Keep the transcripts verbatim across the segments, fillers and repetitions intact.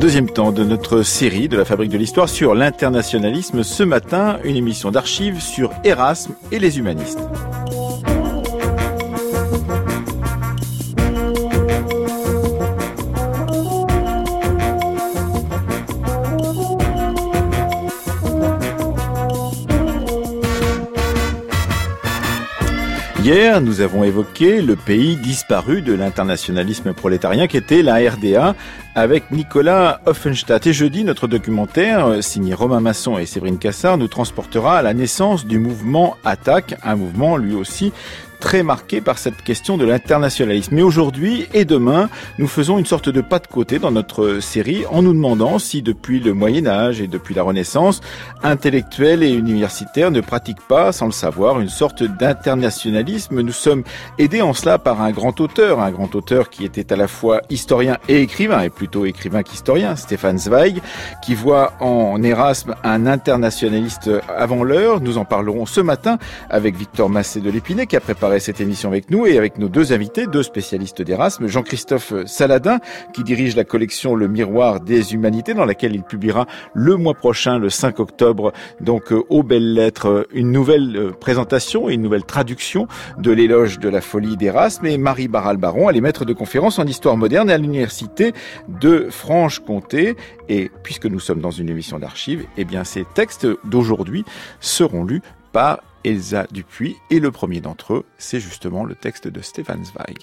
Deuxième temps de notre série de la Fabrique de l'Histoire sur l'internationalisme. Ce matin, une émission d'archives sur Erasme et les humanistes. Hier, nous avons évoqué le pays disparu de l'internationalisme prolétarien qu'était la R D A avec Nicolas Offenstadt. Et jeudi, notre documentaire, signé Romain Masson et Séverine Cassard, nous transportera à la naissance du mouvement Attaque, un mouvement lui aussi très marqué par cette question de l'internationalisme. Mais aujourd'hui et demain, nous faisons une sorte de pas de côté dans notre série en nous demandant si depuis le Moyen-Âge et depuis la Renaissance, intellectuels et universitaires ne pratiquent pas, sans le savoir, une sorte d'internationalisme. Nous sommes aidés en cela par un grand auteur, un grand auteur qui était à la fois historien et écrivain, et plutôt écrivain qu'historien, Stefan Zweig, qui voit en Erasme un internationaliste avant l'heure. Nous en parlerons ce matin avec Victor Massé de l'Épinay, qui a préparé cette émission avec nous et avec nos deux invités, deux spécialistes d'Erasme, Jean-Christophe Saladin, qui dirige la collection Le Miroir des Humanités, dans laquelle il publiera le mois prochain, le cinq octobre, donc aux Belles Lettres, une nouvelle présentation et une nouvelle traduction de l'éloge de la folie d'Erasme, et Marie Barral-Baron, elle est maître de conférences en histoire moderne à l'université de Franche-Comté. Et puisque nous sommes dans une émission d'archives, eh bien ces textes d'aujourd'hui seront lus par Elsa Dupuis, et le premier d'entre eux, c'est justement le texte de Stefan Zweig.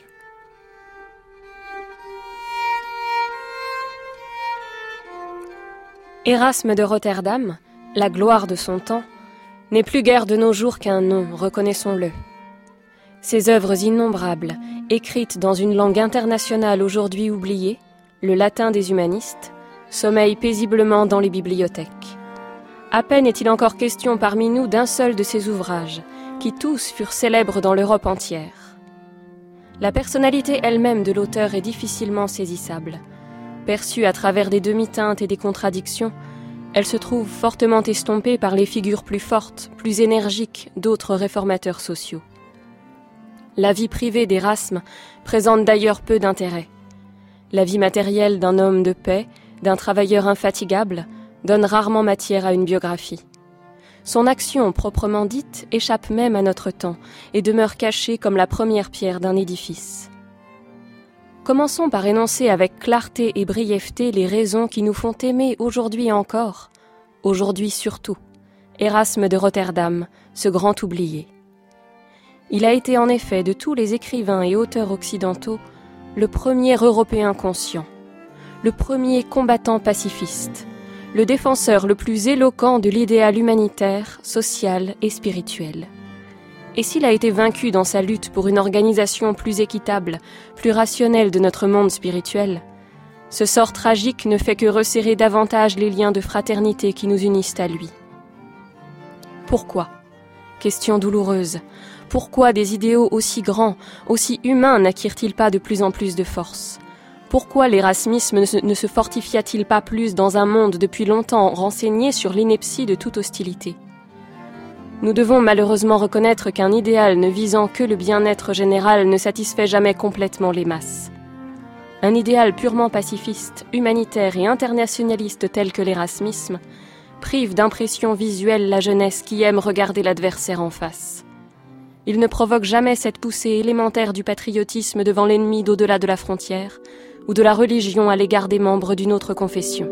Erasme de Rotterdam, la gloire de son temps, n'est plus guère de nos jours qu'un nom, reconnaissons-le. Ses œuvres innombrables, écrites dans une langue internationale aujourd'hui oubliée, le latin des humanistes, sommeillent paisiblement dans les bibliothèques. À peine est-il encore question parmi nous d'un seul de ces ouvrages, qui tous furent célèbres dans l'Europe entière. La personnalité elle-même de l'auteur est difficilement saisissable. Perçue à travers des demi-teintes et des contradictions, elle se trouve fortement estompée par les figures plus fortes, plus énergiques d'autres réformateurs sociaux. La vie privée d'Erasme présente d'ailleurs peu d'intérêt. La vie matérielle d'un homme de paix, d'un travailleur infatigable, donne rarement matière à une biographie. Son action proprement dite échappe même à notre temps et demeure cachée comme la première pierre d'un édifice. Commençons par énoncer avec clarté et brièveté les raisons qui nous font aimer aujourd'hui encore, aujourd'hui surtout, Erasme de Rotterdam, ce grand oublié. Il a été en effet de tous les écrivains et auteurs occidentaux le premier Européen conscient, le premier combattant pacifiste, le défenseur le plus éloquent de l'idéal humanitaire, social et spirituel. Et s'il a été vaincu dans sa lutte pour une organisation plus équitable, plus rationnelle de notre monde spirituel, ce sort tragique ne fait que resserrer davantage les liens de fraternité qui nous unissent à lui. Pourquoi ? Question douloureuse. Pourquoi des idéaux aussi grands, aussi humains n'acquirent-ils pas de plus en plus de force ? Pourquoi l'érasmisme ne se, ne se fortifia-t-il pas plus dans un monde depuis longtemps renseigné sur l'ineptie de toute hostilité ? Nous devons malheureusement reconnaître qu'un idéal ne visant que le bien-être général ne satisfait jamais complètement les masses. Un idéal purement pacifiste, humanitaire et internationaliste tel que l'érasmisme prive d'impression visuelle la jeunesse qui aime regarder l'adversaire en face. Il ne provoque jamais cette poussée élémentaire du patriotisme devant l'ennemi d'au-delà de la frontière, ou de la religion à l'égard des membres d'une autre confession.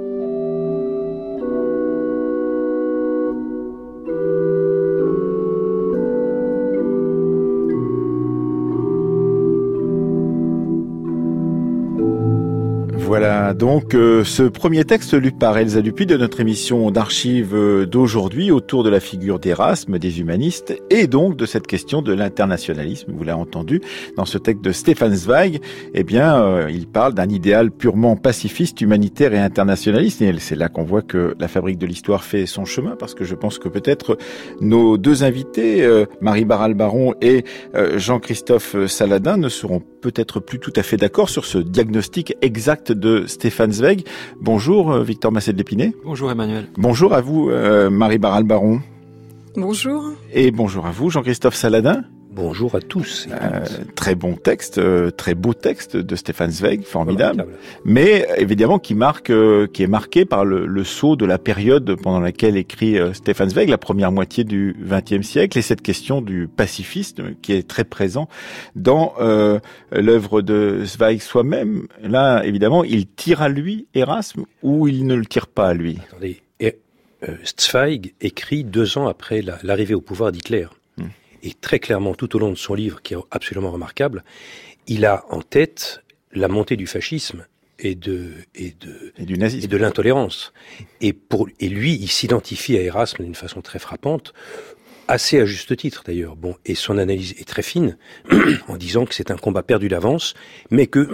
Voilà donc euh, ce premier texte lu par Elsa Dupuis de notre émission d'archives d'aujourd'hui autour de la figure d'Erasme, des humanistes, et donc de cette question de l'internationalisme. Vous l'avez entendu dans ce texte de Stefan Zweig, eh bien euh, il parle d'un idéal purement pacifiste, humanitaire et internationaliste, et c'est là qu'on voit que la Fabrique de l'Histoire fait son chemin, parce que je pense que peut-être nos deux invités, euh, Marie Barral-Baron et euh, Jean-Christophe Saladin, ne seront peut-être plus tout à fait d'accord sur ce diagnostic exact de Stefan Zweig. Bonjour Victor Massé de l'Épinay. Bonjour Emmanuel. Bonjour à vous euh, Marie Barral-Baron. Bonjour. Et bonjour à vous Jean-Christophe Saladin. Bonjour à tous. Euh, très bon texte, euh, très beau texte de Stefan Zweig, formidable. Remarquable. Mais évidemment qui marque, euh, qui est marqué par le, le saut de la période pendant laquelle écrit euh, Stefan Zweig, la première moitié du vingtième siècle, et cette question du pacifisme qui est très présent dans euh, l'œuvre de Zweig soi-même. Là, évidemment, il tire à lui Erasme ou il ne le tire pas à lui. Attendez, et, euh, Zweig écrit deux ans après la, l'arrivée au pouvoir d'Hitler. Et très clairement, tout au long de son livre, qui est absolument remarquable, il a en tête la montée du fascisme et de et de et du nazisme et de l'intolérance. Et pour et lui, il s'identifie à Erasme d'une façon très frappante, assez à juste titre d'ailleurs. Bon, et son analyse est très fine en disant que c'est un combat perdu d'avance, mais que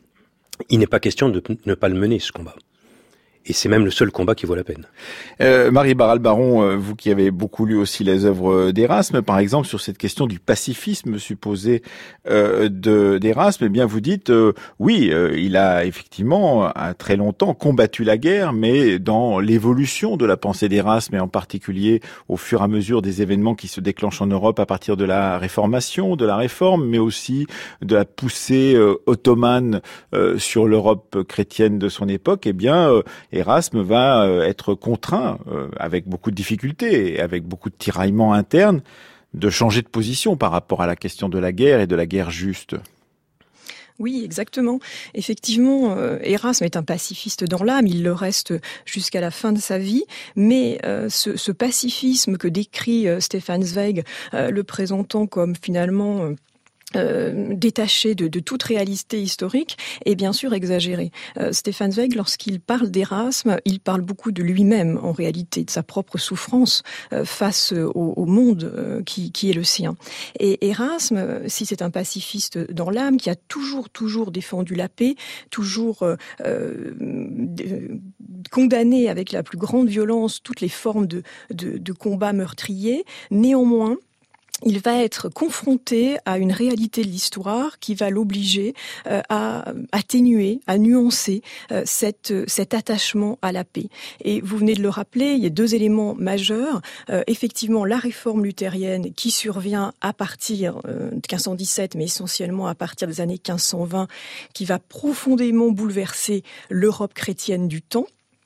il n'est pas question de ne pas le mener, ce combat. Et c'est même le seul combat qui vaut la peine. Euh, Marie Barral-Baron, euh, vous qui avez beaucoup lu aussi les œuvres d'Erasme, par exemple, sur cette question du pacifisme supposé euh, de, d'Erasme, eh bien, vous dites, euh, oui, euh, il a effectivement, à très longtemps, combattu la guerre, mais dans l'évolution de la pensée d'Erasme, et en particulier au fur et à mesure des événements qui se déclenchent en Europe à partir de la Réformation, de la Réforme, mais aussi de la poussée euh, ottomane euh, sur l'Europe chrétienne de son époque, eh bien, euh, Erasme va être contraint, euh, avec beaucoup de difficultés et avec beaucoup de tiraillements internes, de changer de position par rapport à la question de la guerre et de la guerre juste. Oui, exactement. Effectivement, euh, Erasme est un pacifiste dans l'âme, il le reste jusqu'à la fin de sa vie, mais euh, ce, ce pacifisme que décrit euh, Stefan Zweig, euh, le présentant comme finalement... Euh, Euh, détaché de, de toute réalité historique est bien sûr exagéré. Euh, Stefan Zweig, lorsqu'il parle d'Erasme, il parle beaucoup de lui-même en réalité, de sa propre souffrance euh, face au, au monde euh, qui, qui est le sien. Et Erasme, si c'est un pacifiste dans l'âme, qui a toujours, toujours défendu la paix, toujours euh, euh, condamné avec la plus grande violence toutes les formes de, de, de combats meurtriers, néanmoins, il va être confronté à une réalité de l'histoire qui va l'obliger euh, à atténuer, à nuancer euh, cette, cet attachement à la paix. Et vous venez de le rappeler, il y a deux éléments majeurs. Euh, effectivement, la réforme luthérienne qui survient à partir euh, de quinze cent dix-sept, mais essentiellement à partir des années quinze cent vingt, qui va profondément bouleverser l'Europe chrétienne du temps.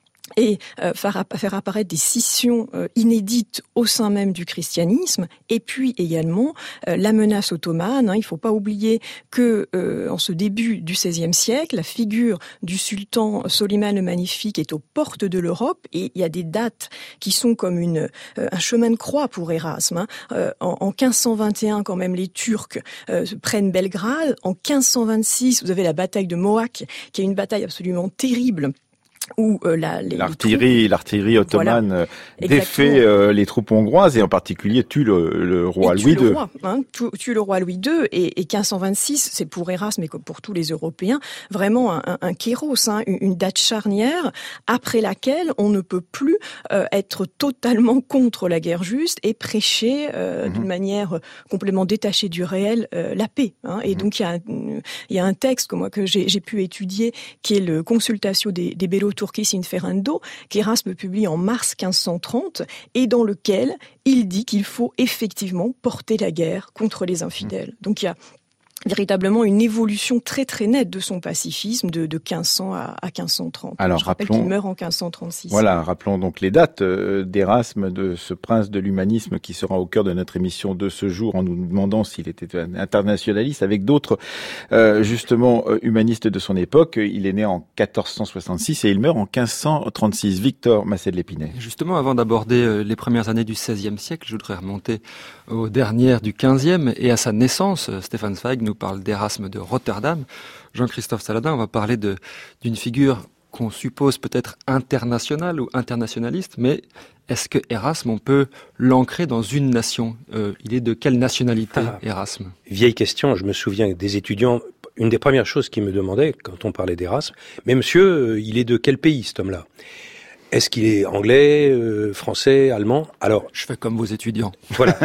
Et euh, faire, faire apparaître des scissions euh, inédites au sein même du christianisme, et puis également euh, la menace ottomane. Hein, il ne faut pas oublier que euh, en ce début du seizième siècle, la figure du sultan Soliman le Magnifique est aux portes de l'Europe, et il y a des dates qui sont comme une euh, un chemin de croix pour Erasme. Hein. Euh, en, en quinze cent vingt et un, quand même, les Turcs euh, prennent Belgrade. En quinze cent vingt-six, vous avez la bataille de Mohacs, qui est une bataille absolument terrible. Où euh, la, les, l'artillerie, les l'artillerie ottomane voilà, défait euh, les troupes hongroises et en particulier tue le, le roi et Louis tue deux. Le roi, hein, tue, tue le roi Louis deux et, et quinze cent vingt-six, c'est pour Erasme mais comme pour tous les Européens, vraiment un, un, un kéros, hein, une, une date charnière après laquelle on ne peut plus euh, être totalement contre la guerre juste et prêcher euh, mmh. d'une manière complètement détachée du réel euh, la paix. Hein. Et mmh. donc il y a un, il y a un texte que moi que j'ai, j'ai pu étudier qui est le Consultatio des, des Bello Turcis Inferendo, qu'Erasme publie en mars quinze cent trente, et dans lequel il dit qu'il faut effectivement porter la guerre contre les infidèles. Donc il y a véritablement une évolution très très nette de son pacifisme de, de quinze cents à, à quinze cent trente. Alors, je rappelle rappelons, qu'il meurt en quinze cent trente-six. Voilà, rappelons donc les dates euh, d'Erasme, de ce prince de l'humanisme qui sera au cœur de notre émission de ce jour en nous demandant s'il était un internationaliste avec d'autres euh, justement euh, humanistes de son époque. Il est né en quatorze cent soixante-six et il meurt en quinze cent trente-six. Victor Massé de l'Épinay. Justement, avant d'aborder euh, les premières années du seizième siècle, je voudrais remonter aux dernières du quinzième et à sa naissance. Stefan Zweig nous parle d'Erasme de Rotterdam. Jean-Christophe Saladin, on va parler de, d'une figure qu'on suppose peut-être internationale ou internationaliste, mais est-ce que Erasme, on peut l'ancrer dans une nation ? euh, Il est de quelle nationalité, ah, Erasme ? Vieille question, je me souviens des étudiants, une des premières choses qu'ils me demandaient quand on parlait d'Erasme, mais monsieur, il est de quel pays cet homme-là ? Est-ce qu'il est anglais, euh, français, allemand ? Alors, je fais comme vos étudiants. Voilà.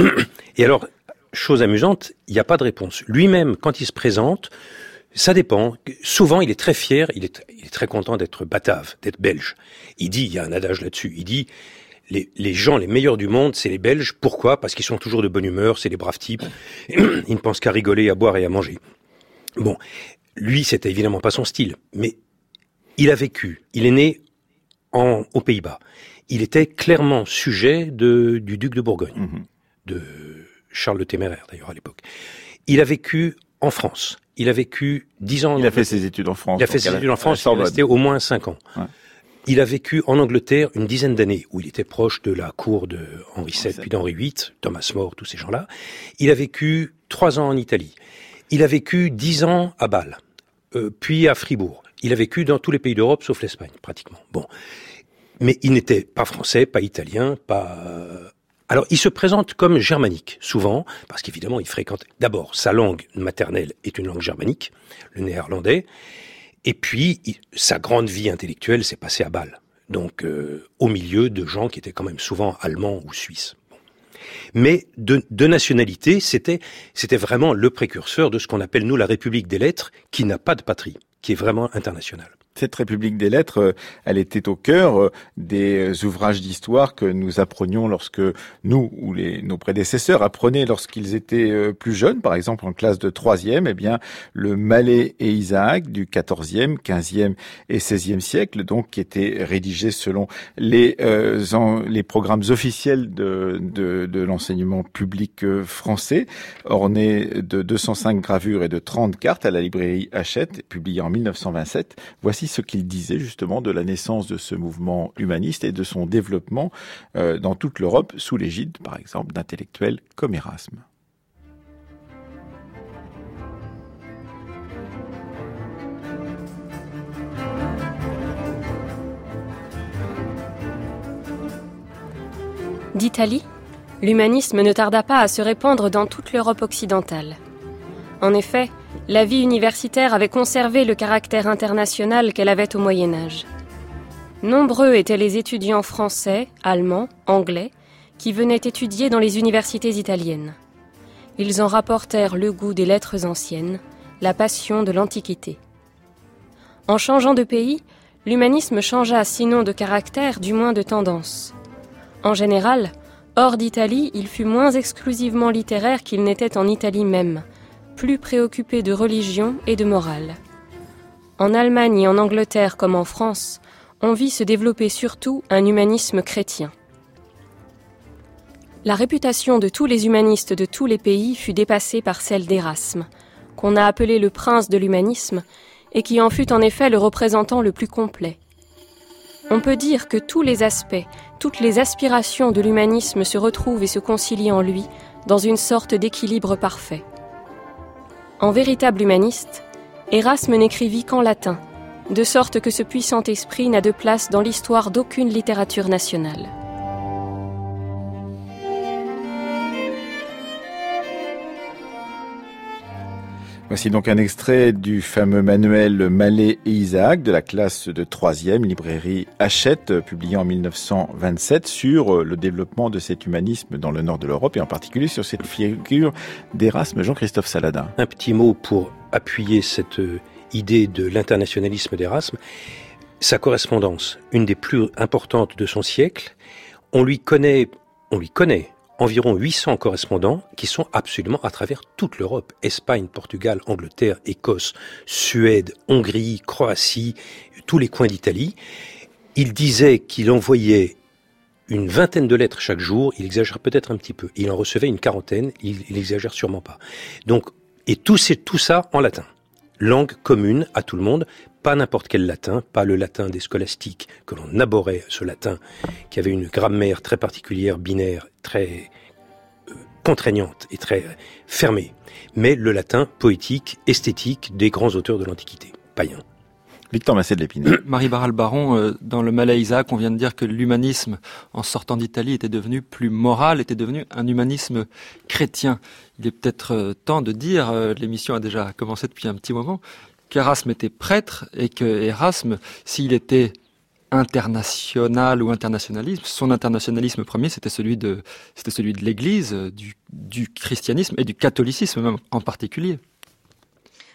Et alors, chose amusante, il n'y a pas de réponse. Lui-même, quand il se présente, ça dépend. Souvent, il est très fier, il est, il est très content d'être batave, d'être belge. Il dit, il y a un adage là-dessus, il dit, les, les gens les meilleurs du monde, c'est les Belges. Pourquoi ? Parce qu'ils sont toujours de bonne humeur, c'est des braves types. Ils ne pensent qu'à rigoler, à boire et à manger. Bon, lui, c'était évidemment pas son style, mais il a vécu. Il est né en, aux Pays-Bas. Il était clairement sujet de, du duc de Bourgogne, mmh. de Charles le Téméraire d'ailleurs à l'époque. Il a vécu en France. Il a vécu dix ans. Il a fait ses études en France. Il a fait ses études en France. Il est resté au moins cinq ans. Ouais. Il a vécu en Angleterre une dizaine d'années, où il était proche de la cour de Henri sept, puis d'Henri huit, Thomas More, tous ces gens-là. Il a vécu trois ans en Italie. Il a vécu dix ans à Bâle, euh, puis à Fribourg. Il a vécu dans tous les pays d'Europe, sauf l'Espagne, pratiquement. Bon. Mais il n'était pas français, pas italien, pas... Alors, il se présente comme germanique, souvent, parce qu'évidemment, il fréquente... D'abord, sa langue maternelle est une langue germanique, le néerlandais, et puis, il... sa grande vie intellectuelle s'est passée à Bâle, donc euh, au milieu de gens qui étaient quand même souvent allemands ou suisses. Bon. Mais de, de nationalité, c'était, c'était vraiment le précurseur de ce qu'on appelle, nous, la République des lettres, qui n'a pas de patrie, qui est vraiment internationale. Cette République des lettres, elle était au cœur des ouvrages d'histoire que nous apprenions lorsque nous ou les, nos prédécesseurs apprenaient lorsqu'ils étaient plus jeunes, par exemple en classe de troisième, eh bien le Mallet et Isaac du quatorzième, quinzième et seizième siècle, donc qui était rédigé selon les euh, en, les programmes officiels de, de, de l'enseignement public français, orné de deux cent cinq gravures et de trente cartes à la librairie Hachette, publié en mille neuf cent vingt-sept. Voici ce qu'il disait justement de la naissance de ce mouvement humaniste et de son développement euh, dans toute l'Europe sous l'égide, par exemple, d'intellectuels comme Erasme. D'Italie, l'humanisme ne tarda pas à se répandre dans toute l'Europe occidentale. En effet, la vie universitaire avait conservé le caractère international qu'elle avait au Moyen-Âge. Nombreux étaient les étudiants français, allemands, anglais, qui venaient étudier dans les universités italiennes. Ils en rapportèrent le goût des lettres anciennes, la passion de l'Antiquité. En changeant de pays, l'humanisme changea sinon de caractère, du moins de tendance. En général, hors d'Italie, il fut moins exclusivement littéraire qu'il n'était en Italie même, plus préoccupé de religion et de morale. En Allemagne et en Angleterre comme en France, on vit se développer surtout un humanisme chrétien. La réputation de tous les humanistes de tous les pays fut dépassée par celle d'Erasme, qu'on a appelé le prince de l'humanisme et qui en fut en effet le représentant le plus complet. On peut dire que tous les aspects, toutes les aspirations de l'humanisme se retrouvent et se concilient en lui dans une sorte d'équilibre parfait. En véritable humaniste, Erasme n'écrivit qu'en latin, de sorte que ce puissant esprit n'a de place dans l'histoire d'aucune littérature nationale. Voici donc un extrait du fameux manuel Mallet et Isaac de la classe de troisième, librairie Hachette, publié en mille neuf cent vingt-sept, sur le développement de cet humanisme dans le nord de l'Europe et en particulier sur cette figure d'Erasme. Jean-Christophe Saladin. Un petit mot pour appuyer cette idée de l'internationalisme d'Erasme. Sa correspondance, une des plus importantes de son siècle, on lui connaît, on lui connaît environ huit cents correspondants qui sont absolument à travers toute l'Europe. Espagne, Portugal, Angleterre, Écosse, Suède, Hongrie, Croatie, tous les coins d'Italie. Il disait qu'il envoyait une vingtaine de lettres chaque jour, il exagère peut-être un petit peu. Il en recevait une quarantaine, il, il exagère sûrement pas. Donc, et tout, c'est, tout ça en latin. Langue commune à tout le monde, pas n'importe quel latin, pas le latin des scolastiques, que l'on abhorrait, ce latin qui avait une grammaire très particulière, binaire, très euh, contraignante et très fermée, mais le latin poétique, esthétique des grands auteurs de l'Antiquité, païens. Victor Massé de l'Épinay. Marie Barral-Baron, euh, dans le Mallet Isaac, on vient de dire que l'humanisme, en sortant d'Italie, était devenu plus moral, était devenu un humanisme chrétien. Il est peut-être euh, temps de dire, euh, l'émission a déjà commencé depuis un petit moment, qu'Erasme était prêtre et que Erasme, s'il était international ou internationalisme, son internationalisme premier, c'était celui de, c'était celui de l'Église, du, du christianisme et du catholicisme même en particulier.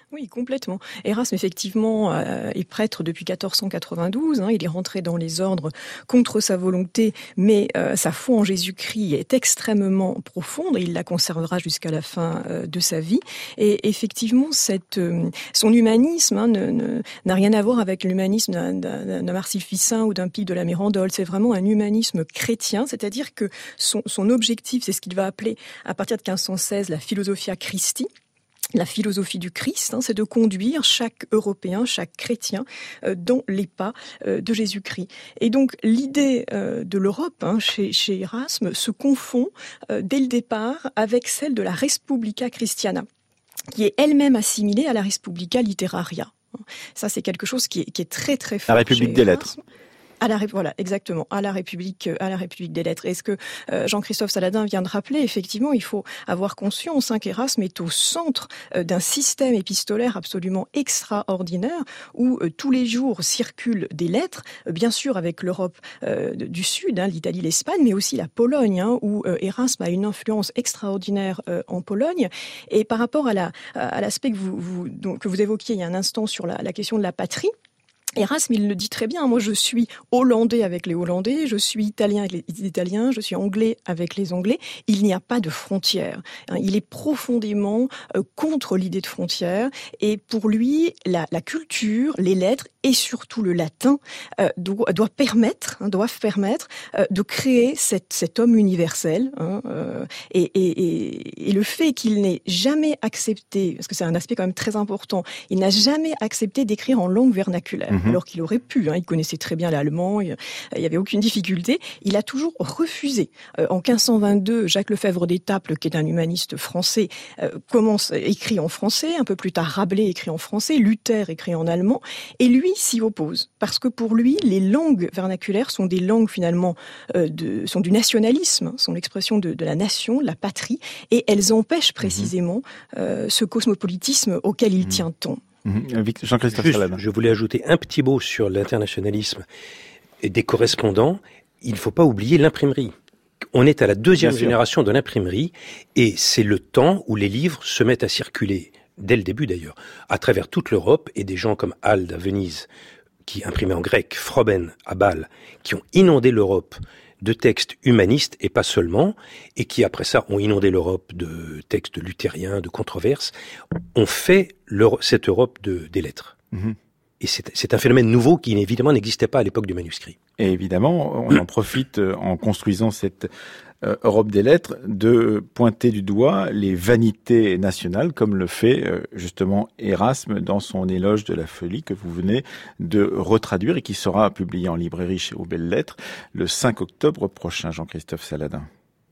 Oui, complètement. Erasme, effectivement, euh, est prêtre depuis quatorze cent quatre-vingt-douze. Hein, il est rentré dans les ordres contre sa volonté, mais euh, sa foi en Jésus-Christ est extrêmement profonde et il la conservera jusqu'à la fin euh, de sa vie. Et effectivement, cette, euh, son humanisme hein, ne, ne, n'a rien à voir avec l'humanisme d'un, d'un, d'un Marcilly-Ficin ou d'un Pie de la Mirandole. C'est vraiment un humanisme chrétien, c'est-à-dire que son, son objectif, c'est ce qu'il va appeler, à partir de quinze cent seize, la philosophia Christi. La philosophie du Christ, hein, c'est de conduire chaque Européen, chaque chrétien euh, dans les pas euh, de Jésus-Christ. Et donc l'idée euh, de l'Europe hein, chez, chez Erasme se confond euh, dès le départ avec celle de la Respublica Christiana, qui est elle-même assimilée à la Respublica Literaria. Ça, c'est quelque chose qui est, qui est très très fort. La République des lettres. À la, voilà, exactement, à la République, à la République des lettres. Et ce que euh, Jean-Christophe Saladin vient de rappeler, effectivement, il faut avoir conscience hein, qu'Erasme est au centre euh, d'un système épistolaire absolument extraordinaire où euh, tous les jours circulent des lettres, euh, bien sûr avec l'Europe euh, du Sud, hein, l'Italie, l'Espagne, mais aussi la Pologne, hein, où euh, Erasme a une influence extraordinaire euh, en Pologne. Et par rapport à, la, à l'aspect que vous, vous, donc, que vous évoquiez il y a un instant sur la, la question de la patrie, Erasme, il le dit très bien. Moi, je suis hollandais avec les Hollandais, je suis italien avec les Italiens, je suis anglais avec les Anglais. Il n'y a pas de frontières. Il est profondément contre l'idée de frontières. Et pour lui, la, la culture, les lettres et surtout le latin euh, doit, doit permettre, hein, doivent permettre euh, de créer cette, cet homme universel. Hein, euh, et, et, et, et le fait qu'il n'ait jamais accepté, parce que c'est un aspect quand même très important, il n'a jamais accepté d'écrire en langue vernaculaire. Mmh. Alors qu'il aurait pu, hein, il connaissait très bien l'allemand, il n'y avait aucune difficulté. Il a toujours refusé. Euh, en quinze cent vingt-deux, Jacques Lefebvre d'Étaples, qui est un humaniste français, euh, commence écrit en français. Un peu plus tard, Rabelais écrit en français, Luther écrit en allemand, et lui s'y oppose parce que pour lui, les langues vernaculaires sont des langues finalement euh, de, sont du nationalisme, hein, sont l'expression de, de la nation, de la patrie, et elles empêchent précisément euh, ce cosmopolitisme auquel il mmh. tient tant. Jean-Christophe Juste, Saladin. Je voulais ajouter un petit mot sur l'internationalisme des correspondants. Il ne faut pas oublier l'imprimerie. On est à la deuxième génération de l'imprimerie et c'est le temps où les livres se mettent à circuler, dès le début d'ailleurs, à travers toute l'Europe, et des gens comme Alde à Venise, qui imprimaient en grec, Froben à Bâle, qui ont inondé l'Europe de textes humanistes et pas seulement, et qui après ça ont inondé l'Europe de textes luthériens, de controverses, ont fait cette Europe de, des lettres. Mmh. Et c'est, c'est un phénomène nouveau qui évidemment n'existait pas à l'époque du manuscrit. Et évidemment, on en profite en construisant cette euh, Europe des lettres de pointer du doigt les vanités nationales, comme le fait euh, justement Erasme dans son éloge de la folie que vous venez de retraduire et qui sera publié en librairie chez Aux Belles Lettres le cinq octobre prochain. Jean-Christophe Saladin.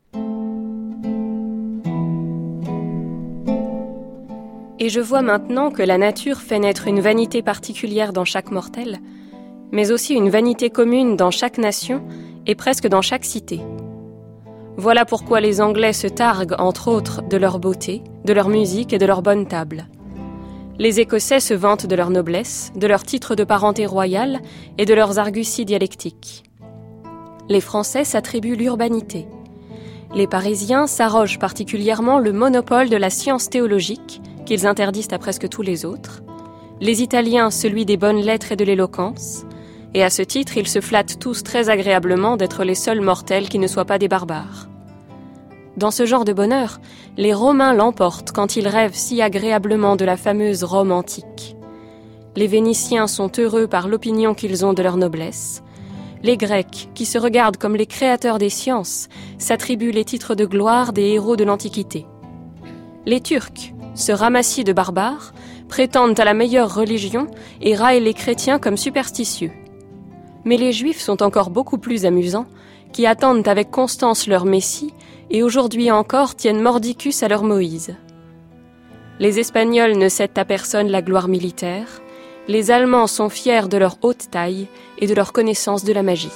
Et je vois maintenant que la nature fait naître une vanité particulière dans chaque mortel, mais aussi une vanité commune dans chaque nation et presque dans chaque cité. Voilà pourquoi les Anglais se targuent, entre autres, de leur beauté, de leur musique et de leur bonne table. Les Écossais se vantent de leur noblesse, de leur titre de parenté royale et de leurs arguties dialectiques. Les Français s'attribuent l'urbanité. Les Parisiens s'arrogent particulièrement le monopole de la science théologique, qu'ils interdisent à presque tous les autres, les Italiens celui des bonnes lettres et de l'éloquence, et à ce titre ils se flattent tous très agréablement d'être les seuls mortels qui ne soient pas des barbares. Dans ce genre de bonheur, les Romains l'emportent quand ils rêvent si agréablement de la fameuse Rome antique. Les Vénitiens sont heureux par l'opinion qu'ils ont de leur noblesse. Les Grecs, qui se regardent comme les créateurs des sciences, s'attribuent les titres de gloire des héros de l'Antiquité. Les Turcs, ce ramassis de barbares, prétendent à la meilleure religion et raillent les chrétiens comme superstitieux. Mais les Juifs sont encore beaucoup plus amusants, qui attendent avec constance leur Messie et aujourd'hui encore tiennent mordicus à leur Moïse. Les Espagnols ne cèdent à personne la gloire militaire, les Allemands sont fiers de leur haute taille et de leur connaissance de la magie.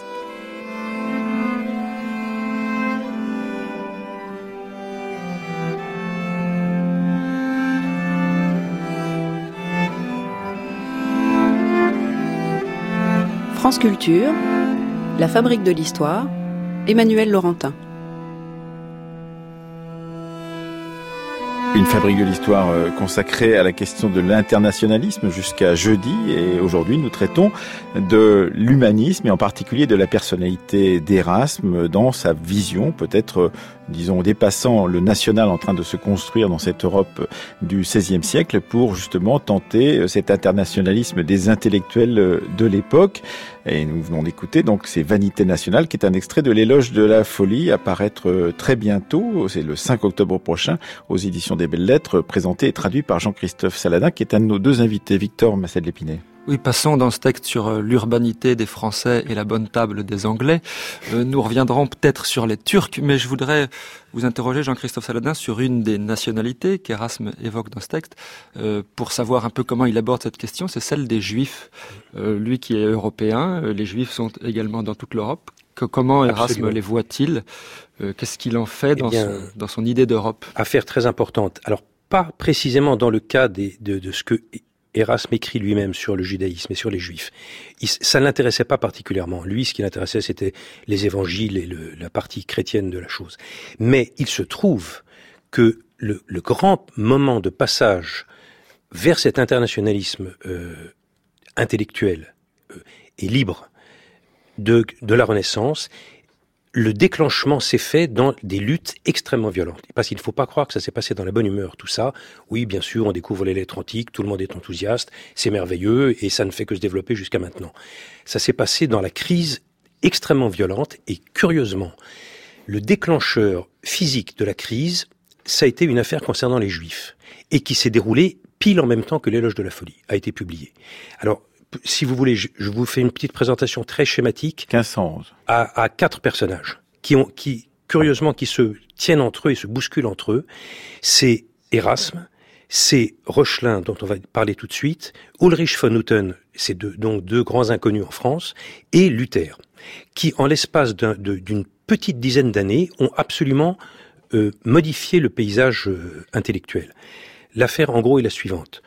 France Culture, La Fabrique de l'Histoire, Emmanuel Laurentin. Une fabrique de l'histoire consacrée à la question de l'internationalisme jusqu'à jeudi. Et aujourd'hui, nous traitons de l'humanisme et en particulier de la personnalité d'Erasme dans sa vision, peut-être, disons, dépassant le national en train de se construire dans cette Europe du seizième siècle pour justement tenter cet internationalisme des intellectuels de l'époque. Et nous venons d'écouter donc c'est Vanité nationale qui est un extrait de l'éloge de la folie à paraître très bientôt. C'est le cinq octobre prochain aux éditions des Belles Lettres, présenté et traduit par Jean-Christophe Saladin qui est un de nos deux invités. Victor Massad-Lépinay. Oui, passons dans ce texte sur l'urbanité des Français et la bonne table des Anglais. Euh, nous reviendrons peut-être sur les Turcs, mais je voudrais vous interroger, Jean-Christophe Saladin, sur une des nationalités qu'Erasme évoque dans ce texte, euh, pour savoir un peu comment il aborde cette question, c'est celle des Juifs. Euh, lui qui est européen, les Juifs sont également dans toute l'Europe. Que, comment Erasme Absolument. les voit-il euh, Qu'est-ce qu'il en fait dans, eh bien, son, dans son idée d'Europe? Affaire très importante. Alors, pas précisément dans le cas des, de, de ce que Erasme écrit lui-même sur le judaïsme et sur les Juifs. Il, ça ne l'intéressait pas particulièrement. Lui, ce qui l'intéressait, c'était les évangiles et le, la partie chrétienne de la chose. Mais il se trouve que le, le grand moment de passage vers cet internationalisme euh, intellectuel euh, et libre de, de la Renaissance, le déclenchement s'est fait dans des luttes extrêmement violentes. Parce qu'il ne faut pas croire que ça s'est passé dans la bonne humeur, tout ça. Oui, bien sûr, on découvre les lettres antiques, tout le monde est enthousiaste, c'est merveilleux, et ça ne fait que se développer jusqu'à maintenant. Ça s'est passé dans la crise extrêmement violente, et curieusement, le déclencheur physique de la crise, ça a été une affaire concernant les Juifs, et qui s'est déroulée pile en même temps que l'éloge de la folie a été publié. Alors, si vous voulez, je, je vous fais une petite présentation très schématique. quinze cent onze. À, à quatre personnages qui ont, qui, curieusement, qui se tiennent entre eux et se bousculent entre eux. C'est Erasme, c'est Reuchlin, dont on va parler tout de suite, Ulrich von Hutten, c'est deux, donc deux grands inconnus en France, et Luther, qui, en l'espace d'un, de, d'une petite dizaine d'années, ont absolument euh, modifié le paysage euh, intellectuel. L'affaire, en gros, est la suivante.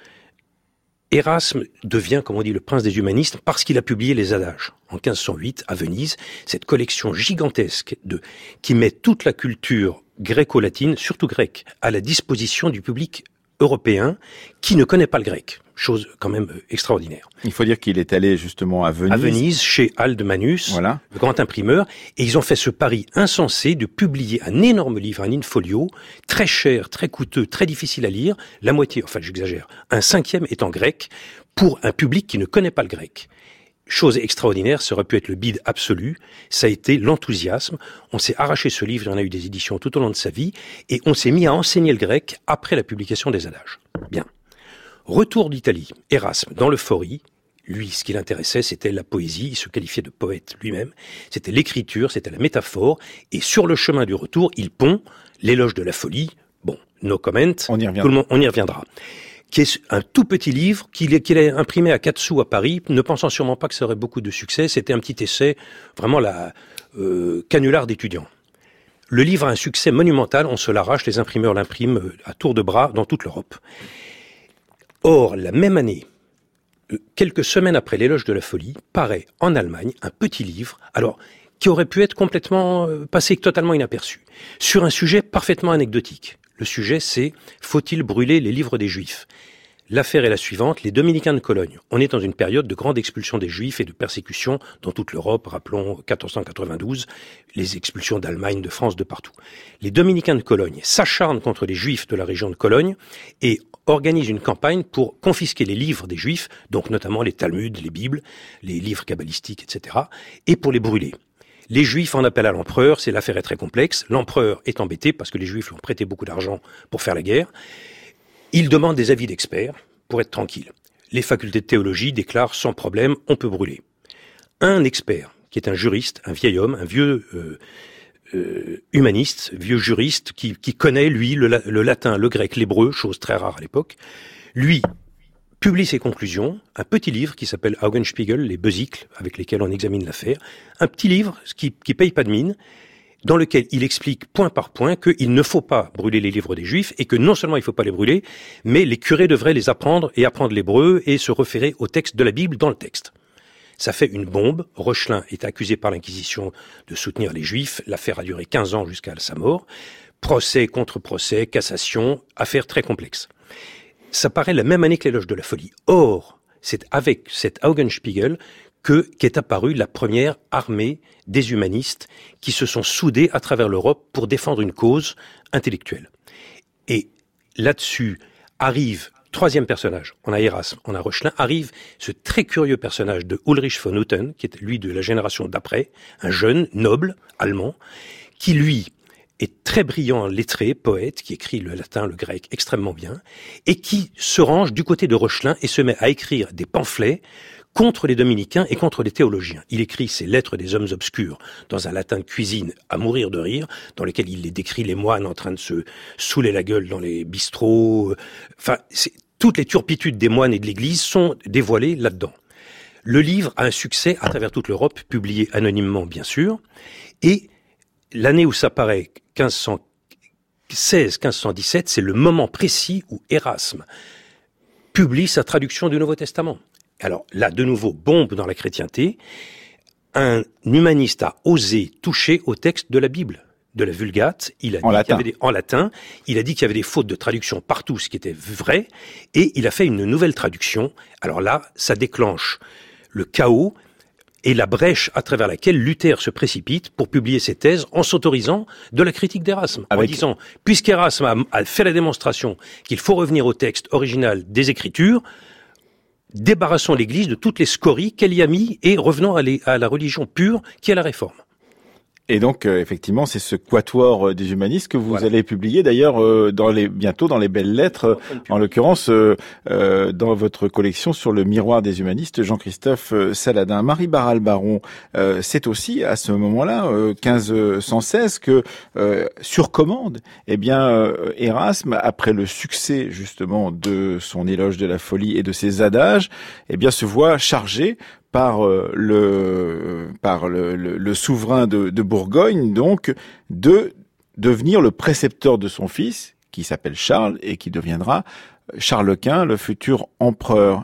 Erasme devient, comme on dit, le prince des humanistes parce qu'il a publié les Adages en quinze cent huit à Venise, cette collection gigantesque de qui met toute la culture gréco-latine, surtout grecque, à la disposition du public européen qui ne connaît pas le grec. Chose quand même extraordinaire. Il faut dire qu'il est allé justement à Venise. À Venise, chez Aldmanus, voilà. Le grand imprimeur, et ils ont fait ce pari insensé de publier un énorme livre, un in-folio, très cher, très coûteux, très difficile à lire, la moitié, enfin j'exagère, un cinquième est en grec, pour un public qui ne connaît pas le grec. Chose extraordinaire, ça aurait pu être le bide absolu, ça a été l'enthousiasme, on s'est arraché ce livre, il y en a eu des éditions tout au long de sa vie, et on s'est mis à enseigner le grec après la publication des Adages. Bien. Retour d'Italie, Erasme, dans l'euphorie, lui, ce qui l'intéressait, c'était la poésie, il se qualifiait de poète lui-même, c'était l'écriture, c'était la métaphore, et sur le chemin du retour, il pond l'éloge de la folie, bon, no comment, on y reviendra, tout le monde, on y reviendra, qui est un tout petit livre qu'il, qu'il a imprimé à quatre sous à Paris, ne pensant sûrement pas que ça aurait beaucoup de succès, c'était un petit essai, vraiment la euh, canular d'étudiants. Le livre a un succès monumental, on se l'arrache, les imprimeurs l'impriment à tour de bras dans toute l'Europe. Or, la même année, quelques semaines après l'éloge de la folie, paraît en Allemagne un petit livre, alors qui aurait pu être complètement euh, passé totalement inaperçu, sur un sujet parfaitement anecdotique. Le sujet, c'est « Faut-il brûler les livres des Juifs ?» L'affaire est la suivante, les Dominicains de Cologne. On est dans une période de grande expulsion des Juifs et de persécution dans toute l'Europe, rappelons quatorze cent quatre-vingt-douze, les expulsions d'Allemagne, de France, de partout. Les Dominicains de Cologne s'acharnent contre les Juifs de la région de Cologne et organisent une campagne pour confisquer les livres des Juifs, donc notamment les Talmuds, les Bibles, les livres kabbalistiques, et cetera, et pour les brûler. Les Juifs en appellent à l'empereur, c'est l'affaire est très complexe. L'empereur est embêté parce que les Juifs lui ont prêté beaucoup d'argent pour faire la guerre. Il demande des avis d'experts pour être tranquille. Les facultés de théologie déclarent sans problème, on peut brûler. Un expert, qui est un juriste, un vieil homme, un vieux euh, euh, humaniste, vieux juriste, qui, qui connaît, lui, le, le latin, le grec, l'hébreu, chose très rare à l'époque, lui publie ses conclusions, un petit livre qui s'appelle Augenspiegel, les besicles, avec lesquels on examine l'affaire, un petit livre qui, qui paye pas de mine, dans lequel il explique point par point qu'il ne faut pas brûler les livres des Juifs et que non seulement il ne faut pas les brûler, mais les curés devraient les apprendre et apprendre l'hébreu et se référer au texte de la Bible dans le texte. Ça fait une bombe. Reuchlin est accusé par l'Inquisition de soutenir les Juifs. L'affaire a duré quinze ans jusqu'à sa mort. procès contre procès, cassation, affaire très complexe. Ça paraît la même année que l'éloge de la folie. Or, c'est avec cet Augenspiegel que qu'est apparue la première armée des humanistes qui se sont soudés à travers l'Europe pour défendre une cause intellectuelle. Et là-dessus arrive, troisième personnage, on a Erasme, on a Reuchlin, arrive ce très curieux personnage de Ulrich von Hutten, qui était lui de la génération d'après, un jeune, noble, allemand, qui lui est très brillant, lettré, poète, qui écrit le latin, le grec extrêmement bien, et qui se range du côté de Reuchlin et se met à écrire des pamphlets contre les dominicains et contre les théologiens. Il écrit ses lettres des hommes obscurs dans un latin de cuisine à mourir de rire, dans lequel il les décrit les moines en train de se saouler la gueule dans les bistrots. Enfin, c'est, toutes les turpitudes des moines et de l'Église sont dévoilées là-dedans. Le livre a un succès à travers toute l'Europe, publié anonymement bien sûr, et l'année où ça paraît, quinze cent seize quinze cent dix-sept, c'est le moment précis où Erasme publie sa traduction du Nouveau Testament. Alors là, de nouveau, bombe dans la chrétienté, un humaniste a osé toucher au texte de la Bible, de la Vulgate, il a en, dit latin. Qu'il y avait des, en latin, il a dit qu'il y avait des fautes de traduction partout, ce qui était vrai, et il a fait une nouvelle traduction. Alors là, ça déclenche le chaos et la brèche à travers laquelle Luther se précipite pour publier ses thèses en s'autorisant de la critique d'Erasme, Avec... en disant, puisqu'Erasme a, a fait la démonstration qu'il faut revenir au texte original des Écritures, débarrassons l'Église de toutes les scories qu'elle y a mis et revenons à, les, à la religion pure qui est la Réforme. Et donc, euh, effectivement, c'est ce quatuor euh, des humanistes que vous voilà. allez publier, d'ailleurs, euh, dans les bientôt dans les belles lettres, euh, en l'occurrence, euh, euh, dans votre collection sur le miroir des humanistes, Jean-Christophe euh, Saladin. Marie Barral-Baron, euh, c'est aussi à ce moment-là, euh, quinze cent seize, que, euh, sur commande, eh bien, euh, Erasme, après le succès, justement, de son éloge de la folie et de ses adages, eh bien, se voit chargé par euh, le par le, le, le souverain de, de Bourgogne, donc, de devenir le précepteur de son fils, qui s'appelle Charles, et qui deviendra Charles Quint, le futur empereur.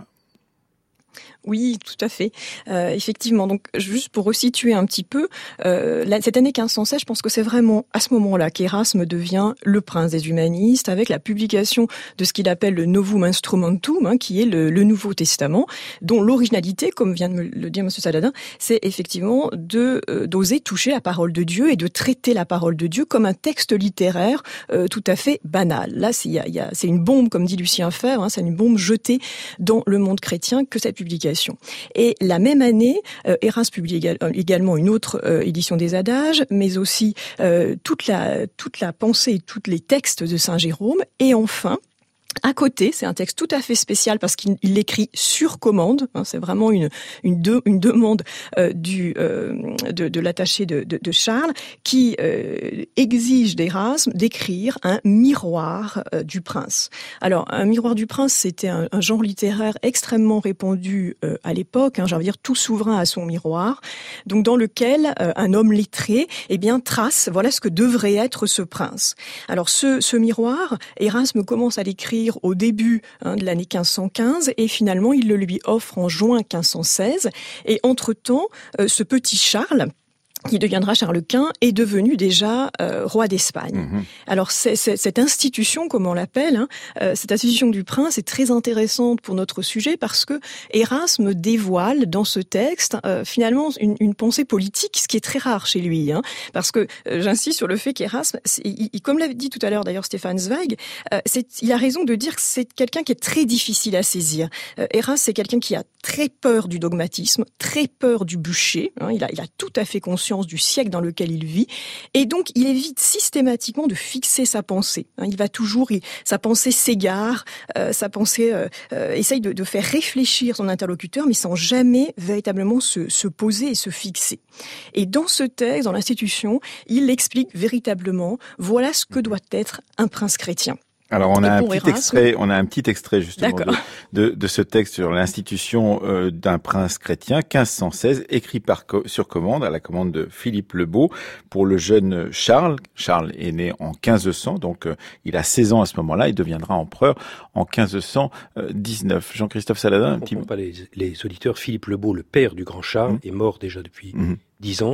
Oui, tout à fait. Euh, effectivement, donc juste pour resituer un petit peu, euh, la, cette année quinze cent seize, je pense que c'est vraiment à ce moment-là qu'Erasme devient le prince des humanistes, avec la publication de ce qu'il appelle le Novum Instrumentum, hein, qui est le, le Nouveau Testament, dont l'originalité, comme vient de me le dire M. Saladin, c'est effectivement de euh, d'oser toucher la parole de Dieu et de traiter la parole de Dieu comme un texte littéraire euh, tout à fait banal. Là, c'est, y a, y a, c'est une bombe, comme dit Lucien Febvre, hein, c'est une bombe jetée dans le monde chrétien que cette publication. Et la même année, euh, Erasme publie égal, également une autre euh, édition des Adages, mais aussi euh, toute la toute la pensée, tous les textes de Saint Jérôme, et enfin, à côté, c'est un texte tout à fait spécial parce qu'il l'écrit sur commande. Hein, c'est vraiment une une, de, une demande euh, du euh, de, de l'attaché de, de, de Charles qui euh, exige d'Erasme d'écrire un miroir euh, du prince. Alors, un miroir du prince, c'était un, un genre littéraire extrêmement répandu euh, à l'époque. Hein, j'ai envie de dire tout souverain a son miroir. Donc, dans lequel euh, un homme lettré, eh bien, trace. Voilà ce que devrait être ce prince. Alors, ce ce miroir, Erasme commence à l'écrire au début hein, de l'année quinze cent quinze et finalement il le lui offre en juin quinze cent seize et entre-temps euh, ce petit Charles qui deviendra Charles Quint, est devenu déjà euh, roi d'Espagne. Mmh. Alors c'est, c'est, cette institution, comme on l'appelle, hein, euh, cette institution du prince est très intéressante pour notre sujet parce que Erasme dévoile dans ce texte euh, finalement une, une pensée politique, ce qui est très rare chez lui. Hein, parce que euh, j'insiste sur le fait qu'Erasme, il, il, comme l'a dit tout à l'heure d'ailleurs Stefan Zweig, euh, c'est, il a raison de dire que c'est quelqu'un qui est très difficile à saisir. Euh, Erasme, c'est quelqu'un qui a très peur du dogmatisme, très peur du bûcher. Hein, il a, il a tout à fait conscience du siècle dans lequel il vit, et donc il évite systématiquement de fixer sa pensée. Il va toujours, il, sa pensée s'égare, euh, sa pensée euh, euh, essaye de, de faire réfléchir son interlocuteur, mais sans jamais véritablement se, se poser et se fixer. Et dans ce texte, dans l'Institution, il explique véritablement, voilà ce que doit être un prince chrétien. Alors on a un petit Erasme. extrait, on a un petit extrait justement de, de, de ce texte sur l'institution euh, d'un prince chrétien, quinze cent seize, écrit par sur commande, à la commande de Philippe le Beau, pour le jeune Charles. Charles est né en quinze cents, donc euh, il a seize ans à ce moment-là, il deviendra empereur en quinze cent dix-neuf. Jean-Christophe Saladin, un petit mot. Pas les, les auditeurs, Philippe le Beau, le père du grand Charles, mmh. est mort déjà depuis mmh. dix ans. Oui.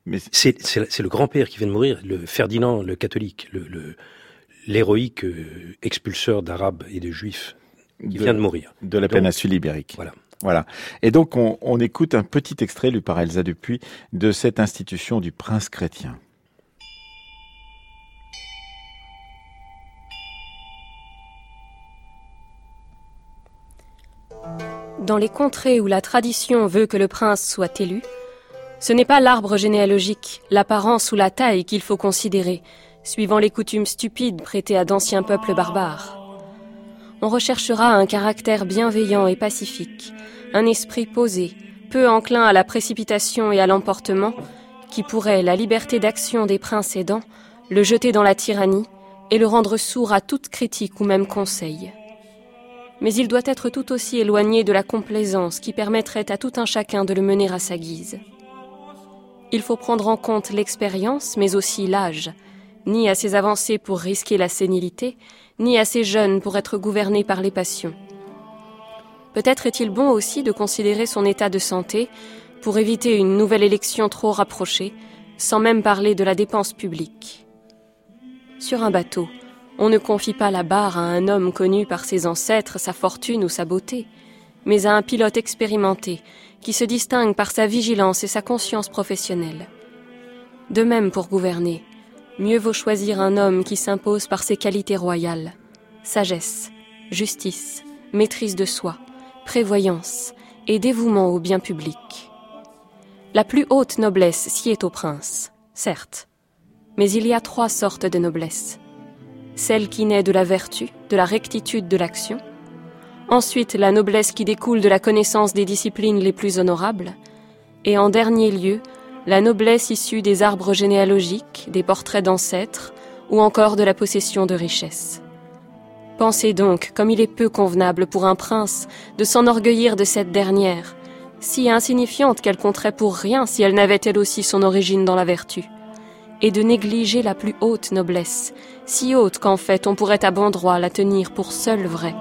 Mais c'est, c'est, c'est le grand-père qui vient de mourir, le Ferdinand le catholique, le, le, l'héroïque euh, expulseur d'Arabes et de Juifs, qui de, vient de mourir. De la donc, péninsule ibérique. Voilà. Voilà. Et donc, on, on écoute un petit extrait lu par Elsa Dupuis de cette institution du prince chrétien. Dans les contrées où la tradition veut que le prince soit élu, ce n'est pas l'arbre généalogique, l'apparence ou la taille qu'il faut considérer, suivant les coutumes stupides prêtées à d'anciens peuples barbares. On recherchera un caractère bienveillant et pacifique, un esprit posé, peu enclin à la précipitation et à l'emportement, qui pourrait, la liberté d'action des princes aidant, le jeter dans la tyrannie et le rendre sourd à toute critique ou même conseil. Mais il doit être tout aussi éloigné de la complaisance qui permettrait à tout un chacun de le mener à sa guise. Il faut prendre en compte l'expérience, mais aussi l'âge, ni assez avancé pour risquer la sénilité, ni assez jeune pour être gouverné par les passions. Peut-être est-il bon aussi de considérer son état de santé pour éviter une nouvelle élection trop rapprochée, sans même parler de la dépense publique. Sur un bateau, on ne confie pas la barre à un homme connu par ses ancêtres, sa fortune ou sa beauté, mais à un pilote expérimenté qui se distingue par sa vigilance et sa conscience professionnelle. De même pour gouverner, mieux vaut choisir un homme qui s'impose par ses qualités royales, sagesse, justice, maîtrise de soi, prévoyance et dévouement au bien public. La plus haute noblesse sied au prince, certes, mais il y a trois sortes de noblesse. Celle qui naît de la vertu, de la rectitude de l'action, ensuite la noblesse qui découle de la connaissance des disciplines les plus honorables, et en dernier lieu, la noblesse issue des arbres généalogiques, des portraits d'ancêtres, ou encore de la possession de richesses. Pensez donc comme il est peu convenable pour un prince de s'enorgueillir de cette dernière, si insignifiante qu'elle compterait pour rien si elle n'avait elle aussi son origine dans la vertu, et de négliger la plus haute noblesse, si haute qu'en fait on pourrait à bon droit la tenir pour seule vraie.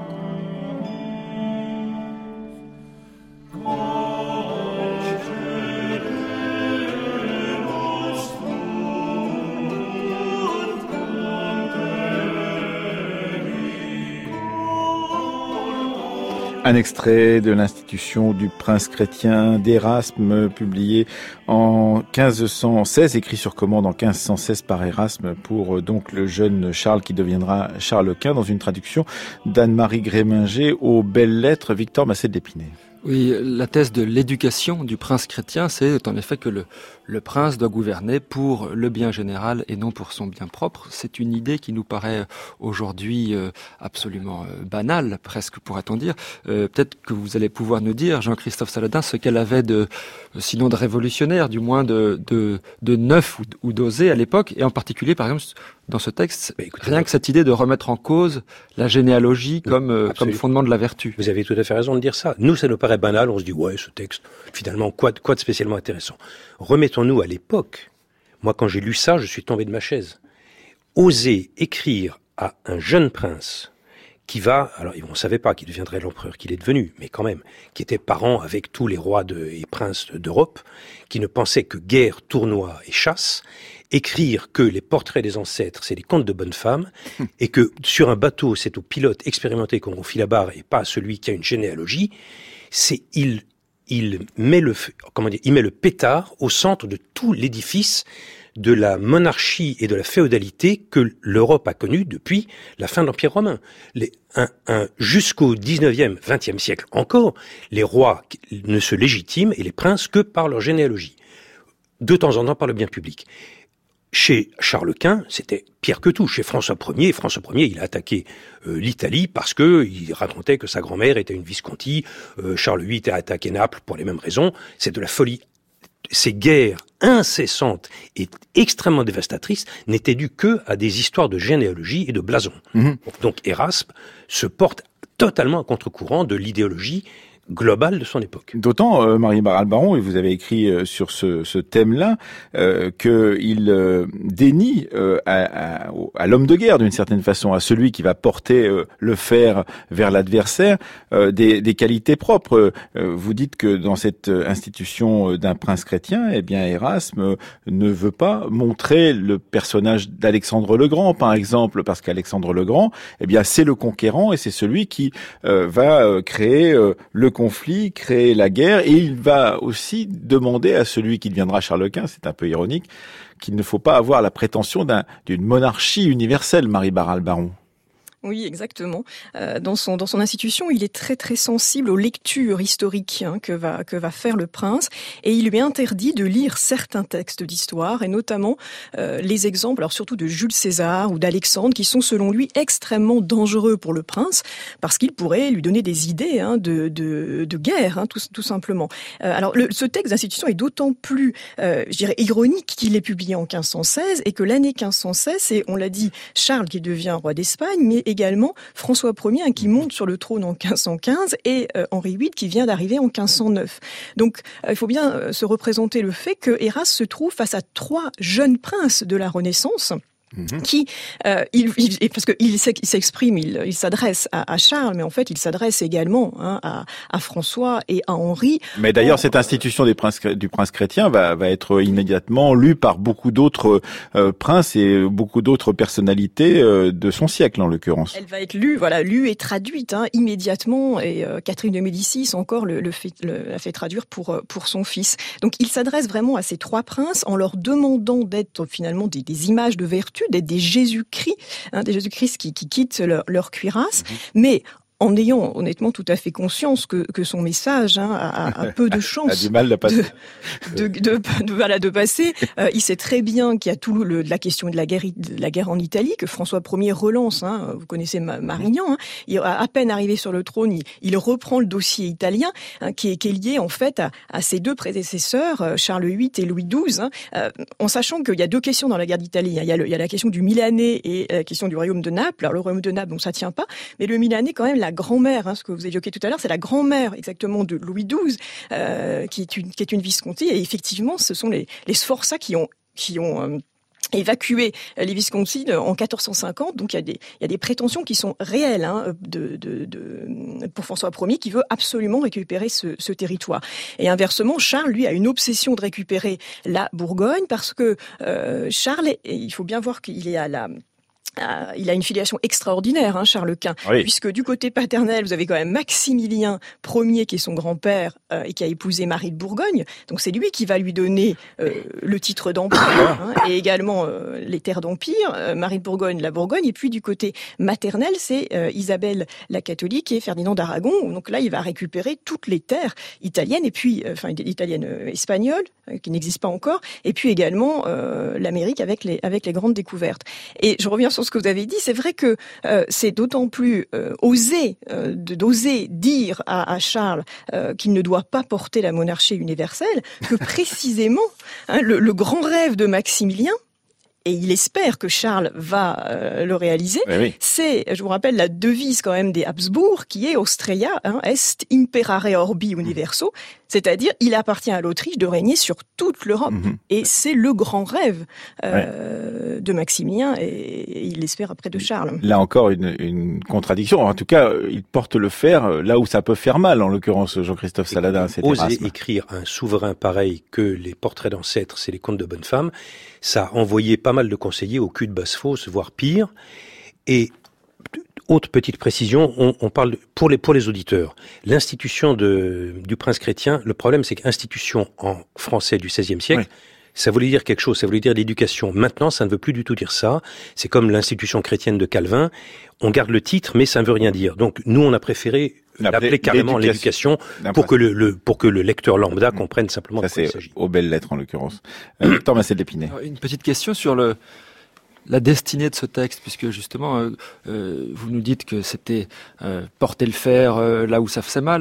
Un extrait de l'institution du prince chrétien d'Érasme, publié en quinze cent seize, écrit sur commande en quinze cent seize par Érasme pour donc le jeune Charles qui deviendra Charles Quint, dans une traduction d'Anne-Marie Gréminger aux belles lettres. Victor Massé d'Épinay. Oui, la thèse de l'éducation du prince chrétien, c'est en effet que le, le prince doit gouverner pour le bien général et non pour son bien propre. C'est une idée qui nous paraît aujourd'hui euh, absolument euh, banale, presque pourrait-on dire. Euh, peut-être que vous allez pouvoir nous dire, Jean-Christophe Saladin, ce qu'elle avait de, sinon de révolutionnaire, du moins de, de, de neuf ou, ou d'osé à l'époque, et en particulier, par exemple, dans ce texte, bah, écoutez, rien que cette idée de remettre en cause la généalogie comme, euh, comme fondement de la vertu. Vous avez tout à fait raison de dire ça. Nous, ça nous paraît banal, on se dit, ouais, ce texte, finalement, quoi de, quoi de spécialement intéressant? Remettons-nous à l'époque. Moi, quand j'ai lu ça, je suis tombé de ma chaise. Oser écrire à un jeune prince qui va, alors on ne savait pas qu'il deviendrait l'empereur qu'il est devenu, mais quand même, qui était parent avec tous les rois de, et princes d'Europe, qui ne pensait que guerre, tournoi et chasse, écrire que les portraits des ancêtres, c'est les contes de bonnes femmes, et que sur un bateau, c'est au pilote expérimenté qu'on confie la barre et pas à celui qui a une généalogie, c'est il il met le comment dire, il met le pétard au centre de tout l'édifice de la monarchie et de la féodalité que l'Europe a connue depuis la fin de l'Empire romain. Les, un, un, jusqu'au dix-neuvième, vingtième siècle encore, les rois ne se légitiment et les princes que par leur généalogie. De temps en temps par le bien public. Chez Charles Quint, c'était pire que tout. Chez François Ier, François Ier, il a attaqué euh, l'Italie parce que il racontait que sa grand-mère était une Visconti. Euh, Charles huit a attaqué Naples pour les mêmes raisons. C'est de la folie. Ces guerres incessantes et extrêmement dévastatrices n'étaient dues que à des histoires de généalogie et de blason. Mmh. Donc Érasme se porte totalement à contre-courant de l'idéologie global de son époque. D'autant, euh, Marie-Barral Baron, et vous avez écrit euh, sur ce, ce thème-là, euh, qu'il euh, dénie euh, à, à, à l'homme de guerre, d'une certaine façon, à celui qui va porter euh, le fer vers l'adversaire, euh, des, des qualités propres. Euh, vous dites que dans cette institution d'un prince chrétien, eh bien, Erasme ne veut pas montrer le personnage d'Alexandre le Grand, par exemple, parce qu'Alexandre le Grand, eh bien, c'est le conquérant et c'est celui qui euh, va euh, créer euh, le conflit, créer la guerre, et il va aussi demander à celui qui deviendra Charles Quint, c'est un peu ironique, qu'il ne faut pas avoir la prétention d'un, d'une monarchie universelle, Marie-Barral Baron. Oui, exactement. Euh, dans son dans son institution, il est très très sensible aux lectures historiques hein, que va que va faire le prince, et il lui interdit de lire certains textes d'histoire, et notamment euh, les exemples, alors surtout de Jules César ou d'Alexandre, qui sont selon lui extrêmement dangereux pour le prince, parce qu'ils pourraient lui donner des idées hein, de, de de guerre, hein, tout tout simplement. Euh, alors le, ce texte d'institution est d'autant plus, euh, je dirais, ironique qu'il est publié en quinze cent seize, et que l'année quinze cent seize, c'est, on l'a dit, Charles qui devient roi d'Espagne, mais également François Ier hein, qui monte sur le trône en quinze cent quinze et euh, Henri huit qui vient d'arriver en quinze cent neuf. Donc euh, il faut bien euh, se représenter le fait que Erasme se trouve face à trois jeunes princes de la Renaissance. Mmh. Qui, euh, il, il, parce qu'il s'exprime, il, il s'adresse à, à Charles, mais en fait, il s'adresse également hein, à, à François et à Henri. Mais d'ailleurs, en... cette institution des princes, du prince chrétien va, va être immédiatement lue par beaucoup d'autres euh, princes et beaucoup d'autres personnalités euh, de son siècle, en l'occurrence. Elle va être lue, voilà, lue et traduite hein, immédiatement. Et euh, Catherine de Médicis encore le, le fait, le, l'a fait traduire pour pour son fils. Donc, il s'adresse vraiment à ces trois princes en leur demandant d'être finalement des, des images de vertu, d'être des Jésus-Christ, hein, des Jésus-Christ qui, qui quittent leur, leur cuirasse, mmh. mais en ayant honnêtement tout à fait conscience que, que son message hein, a, a peu de chance a du mal de passer. De, de, de, de, voilà, de passer. Euh, il sait très bien qu'il y a tout le, la question de la guerre, de la guerre en Italie, que François Ier relance. Hein, vous connaissez Marignan. Hein, il, à peine arrivé sur le trône, il, il reprend le dossier italien hein, qui, est, qui est lié en fait à, à ses deux prédécesseurs, Charles huit et Louis douze. Hein, euh, en sachant qu'il y a deux questions dans la guerre d'Italie. Hein. Il, y a le, il y a la question du Milanais et la question du royaume de Naples. Alors le royaume de Naples, bon, ça tient pas, mais le Milanais quand même. La grand-mère, hein, ce que vous évoquiez tout à l'heure, c'est la grand-mère exactement de Louis douze, euh, qui est une qui est une Visconti, et effectivement, ce sont les les Sforza qui ont qui ont euh, évacué les Visconti en quatorze cent cinquante. Donc il y a des il y a des prétentions qui sont réelles hein, de, de de pour François Ier qui veut absolument récupérer ce, ce territoire. Et inversement, Charles lui a une obsession de récupérer la Bourgogne parce que euh, Charles, et il faut bien voir qu'il est à la Euh, il a une filiation extraordinaire, hein, Charles Quint, oui. Puisque du côté paternel, vous avez quand même Maximilien Ier, qui est son grand-père, euh, et qui a épousé Marie de Bourgogne. Donc c'est lui qui va lui donner euh, le titre d'empire, hein, et également euh, les terres d'empire, euh, Marie de Bourgogne, la Bourgogne. Et puis du côté maternel, c'est euh, Isabelle la catholique et Ferdinand d'Aragon. Donc là, il va récupérer toutes les terres italiennes, et puis, euh, enfin, italiennes euh, espagnoles, euh, qui n'existent pas encore, et puis également euh, l'Amérique avec les, avec les grandes découvertes. Et je reviens sur ce que vous avez dit, c'est vrai que euh, c'est d'autant plus euh, osé euh, de, d'oser dire à, à Charles euh, qu'il ne doit pas porter la monarchie universelle, que précisément hein, le, le grand rêve de Maximilien, et il espère que Charles va euh, le réaliser, oui, oui. C'est, je vous rappelle, la devise quand même des Habsbourg, qui est Austria, hein, est imperare orbi universo, mmh. C'est-à-dire il appartient à l'Autriche de régner sur toute l'Europe. Mmh. Et c'est le grand rêve euh, ouais. de Maximilien, et, et il l'espère après de Charles. Là encore, une, une contradiction. En tout cas, il porte le fer là où ça peut faire mal, en l'occurrence, Jean-Christophe Saladin. Oser écrire un souverain pareil que les portraits d'ancêtres, c'est les contes de bonnes femmes, ça a envoyé pas mal de conseillers au cul de basse-fosse, voire pire. Et autre petite précision, on, on parle de, pour les pour les auditeurs, l'institution de du prince chrétien. Le problème, c'est qu'institution en français du seizième siècle. Oui. Ça voulait dire quelque chose, ça voulait dire l'éducation. Maintenant, ça ne veut plus du tout dire ça. C'est comme l'institution chrétienne de Calvin. On garde le titre, mais ça ne veut rien dire. Donc, nous, on a préféré l'appeler carrément l'éducation pour que le, le pour que le lecteur lambda comprenne simplement de quoi il s'agit. Aux belles lettres, en l'occurrence. Euh, Thomas D'Épinay. Une petite question sur le la destinée de ce texte, puisque justement, euh, euh, vous nous dites que c'était euh, porter le fer euh, là où ça faisait mal.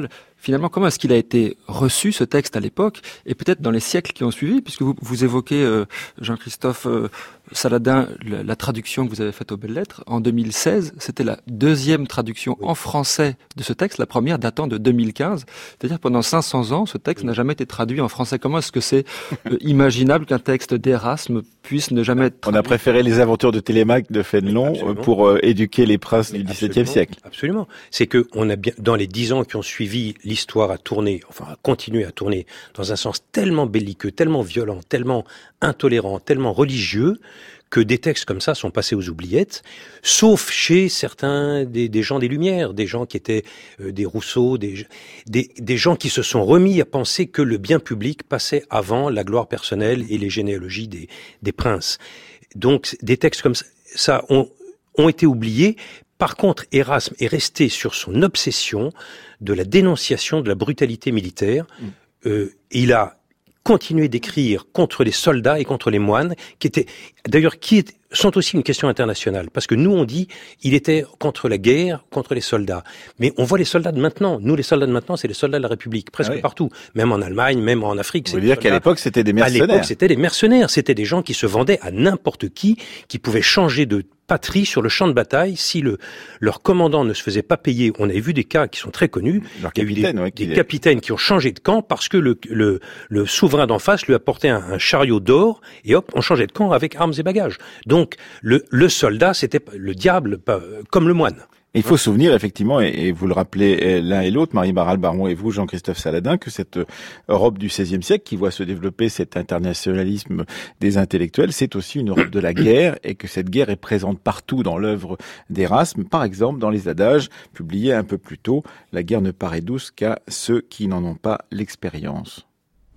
finalement, comment est-ce qu'il a été reçu, ce texte, à l'époque, et peut-être dans les siècles qui ont suivi, puisque vous, vous évoquez, euh, Jean-Christophe euh, Saladin, la, la traduction que vous avez faite aux Belles Lettres. En deux mille seize, c'était la deuxième traduction oui. en français de ce texte, la première datant de deux mille quinze. C'est-à-dire pendant cinq cents ans, ce texte oui. n'a jamais été traduit en français. Comment est-ce que c'est euh, imaginable qu'un texte d'Erasme puisse ne jamais être traduit? On a préféré les aventures de Télémaque de Fénelon Absolument. pour euh, éduquer les princes Mais du dix-septième siècle. Absolument. C'est que on a bien, dans les dix ans qui ont suivi, l'histoire a tourné, enfin a continué à tourner dans un sens tellement belliqueux, tellement violent, tellement intolérant, tellement religieux, que des textes comme ça sont passés aux oubliettes, sauf chez certains des, des gens des Lumières, des gens qui étaient euh, des Rousseau, des, des, des gens qui se sont remis à penser que le bien public passait avant la gloire personnelle et les généalogies des, des princes. Donc des textes comme ça, ça ont, ont été oubliés. Par contre, Erasme est resté sur son obsession de la dénonciation de la brutalité militaire. Mmh. Euh, il a continué d'écrire contre les soldats et contre les moines, qui étaient, d'ailleurs, qui est, sont aussi une question internationale. Parce que nous, on dit, il était contre la guerre, contre les soldats. Mais on voit les soldats de maintenant. Nous, les soldats de maintenant, c'est les soldats de la République, presque ah oui. partout. Même en Allemagne, même en Afrique. Vous voulez dire qu'à l'époque, c'était des mercenaires? À l'époque, c'était des mercenaires. C'était des gens qui se vendaient à n'importe qui, qui pouvaient changer de patrie sur le champ de bataille si le leur commandant ne se faisait pas payer. On avait vu des cas qui sont très connus. Leur Il y a eu capitaine, des, ouais, des est... capitaines qui ont changé de camp parce que le, le, le souverain d'en face lui apportait un, un chariot d'or et hop, on changeait de camp avec armes et bagages. Donc le, le soldat, c'était le diable, pas, comme le moine. Il faut se souvenir, effectivement, et, et vous le rappelez l'un et l'autre, Marie Barral Baron et vous, Jean-Christophe Saladin, que cette Europe du seizième siècle, qui voit se développer cet internationalisme des intellectuels, c'est aussi une Europe de la guerre, et que cette guerre est présente partout dans l'œuvre d'Erasme. Par exemple, dans les adages publiés un peu plus tôt, la guerre ne paraît douce qu'à ceux qui n'en ont pas l'expérience.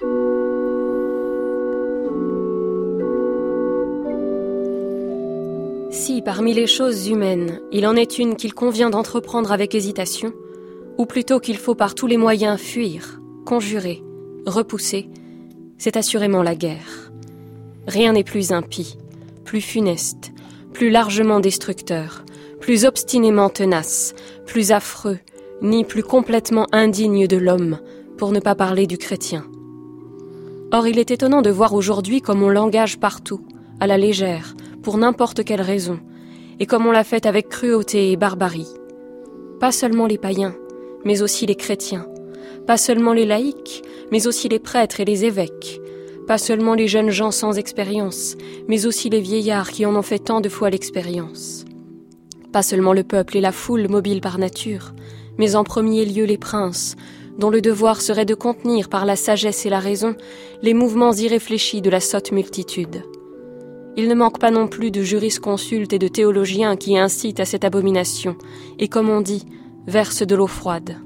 Si, parmi les choses humaines, il en est une qu'il convient d'entreprendre avec hésitation, ou plutôt qu'il faut par tous les moyens fuir, conjurer, repousser, c'est assurément la guerre. Rien n'est plus impie, plus funeste, plus largement destructeur, plus obstinément tenace, plus affreux, ni plus complètement indigne de l'homme, pour ne pas parler du chrétien. Or, il est étonnant de voir aujourd'hui comme on l'engage partout, à la légère, pour n'importe quelle raison, et comme on l'a fait avec cruauté et barbarie. Pas seulement les païens, mais aussi les chrétiens. Pas seulement les laïcs, mais aussi les prêtres et les évêques. Pas seulement les jeunes gens sans expérience, mais aussi les vieillards qui en ont fait tant de fois l'expérience. Pas seulement le peuple et la foule mobile par nature, mais en premier lieu les princes, dont le devoir serait de contenir par la sagesse et la raison les mouvements irréfléchis de la sotte multitude. Il ne manque pas non plus de jurisconsultes et de théologiens qui incitent à cette abomination, et comme on dit, versent de l'eau froide.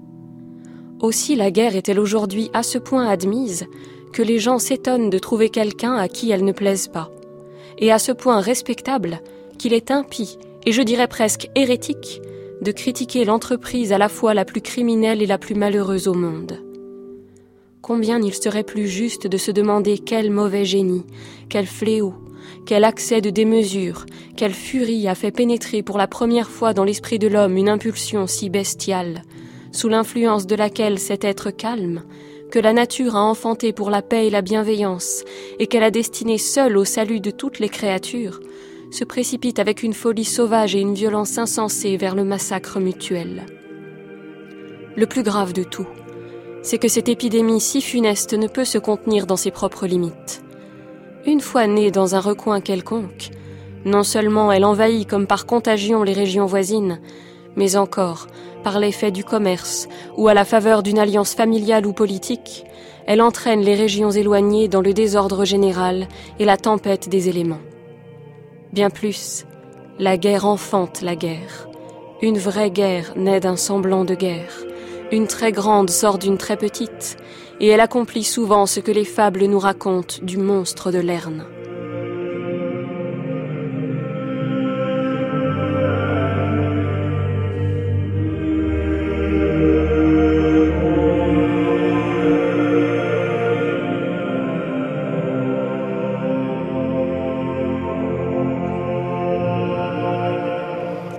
Aussi la guerre est-elle aujourd'hui à ce point admise que les gens s'étonnent de trouver quelqu'un à qui elle ne plaise pas, et à ce point respectable qu'il est impie, et je dirais presque hérétique, de critiquer l'entreprise à la fois la plus criminelle et la plus malheureuse au monde. Combien il serait plus juste de se demander quel mauvais génie, quel fléau, quel accès de démesure, quelle furie a fait pénétrer pour la première fois dans l'esprit de l'homme une impulsion si bestiale, sous l'influence de laquelle cet être calme, que la nature a enfanté pour la paix et la bienveillance, et qu'elle a destiné seule au salut de toutes les créatures, se précipite avec une folie sauvage et une violence insensée vers le massacre mutuel. Le plus grave de tout, c'est que cette épidémie si funeste ne peut se contenir dans ses propres limites. Une fois née dans un recoin quelconque, non seulement elle envahit comme par contagion les régions voisines, mais encore, par l'effet du commerce ou à la faveur d'une alliance familiale ou politique, elle entraîne les régions éloignées dans le désordre général et la tempête des éléments. Bien plus, la guerre enfante la guerre. Une vraie guerre naît d'un semblant de guerre. Une très grande sort d'une très petite, et elle accomplit souvent ce que les fables nous racontent du monstre de Lerne.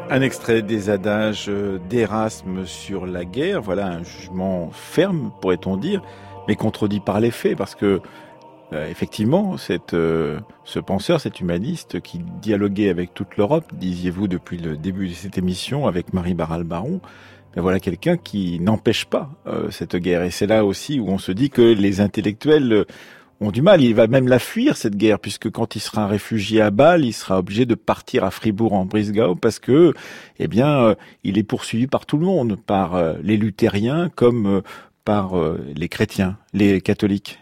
Un extrait des adages d'Erasme sur la guerre, voilà un jugement ferme, pourrait-on dire, mais contredit par les faits, parce que euh, effectivement, cette, euh, ce penseur, cet humaniste qui dialoguait avec toute l'Europe, disiez-vous depuis le début de cette émission, avec Marie Barral-Baron, ben voilà quelqu'un qui n'empêche pas euh, cette guerre. Et c'est là aussi où on se dit que les intellectuels euh, ont du mal. Il va même la fuir, cette guerre, puisque quand il sera un réfugié à Bâle, il sera obligé de partir à Fribourg en Brisgau parce que, eh bien, euh, il est poursuivi par tout le monde, par euh, les luthériens comme euh, par euh, les chrétiens, les catholiques.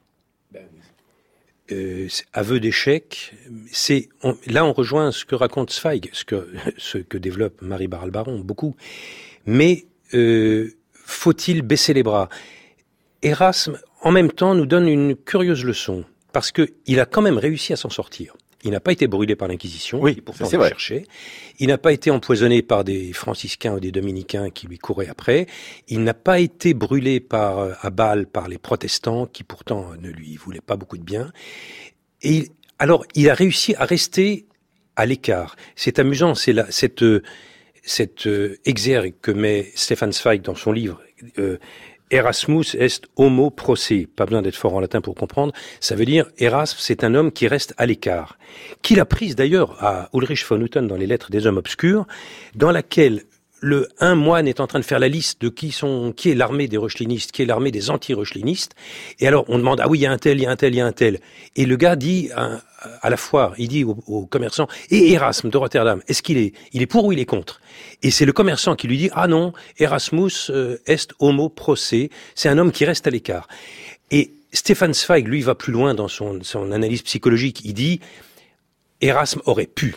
Euh, aveu d'échec, c'est on, là on rejoint ce que raconte Zweig, ce que ce que développe Marie Barral-Baron beaucoup. Mais euh, faut-il baisser les bras? Erasme, en même temps, nous donne une curieuse leçon, parce que il a quand même réussi à s'en sortir. Il n'a pas été brûlé par l'Inquisition, oui, qui pourtant c'est le vrai. cherchait. Il n'a pas été empoisonné par des franciscains ou des dominicains qui lui couraient après. Il n'a pas été brûlé par, à Bâle par les protestants, qui pourtant ne lui voulaient pas beaucoup de bien. Et il, alors, il a réussi à rester à l'écart. C'est amusant, c'est la, cette, cette euh, exergue que met Stefan Zweig dans son livre, euh, Erasmus est homo pro se. Pas besoin d'être fort en latin pour comprendre. Ça veut dire, Erasme, c'est un homme qui reste à l'écart. Qu'il a prise d'ailleurs à Ulrich von Hutten dans les Lettres des hommes obscurs, dans laquelle le un moine est en train de faire la liste de qui sont, qui est l'armée des reuchlinistes, qui est l'armée des anti-reuchlinistes. Et alors, on demande, ah oui, il y a un tel, il y a un tel, il y a un tel. Et le gars dit, à, à la foire, il dit aux, aux commerçants, et Erasme de Rotterdam, est-ce qu'il est, il est pour ou il est contre? Et c'est le commerçant qui lui dit, ah non, Erasmus est homo pro se. C'est un homme qui reste à l'écart. Et Stefan Zweig, lui, va plus loin dans son, son analyse psychologique. Il dit, Erasme aurait pu,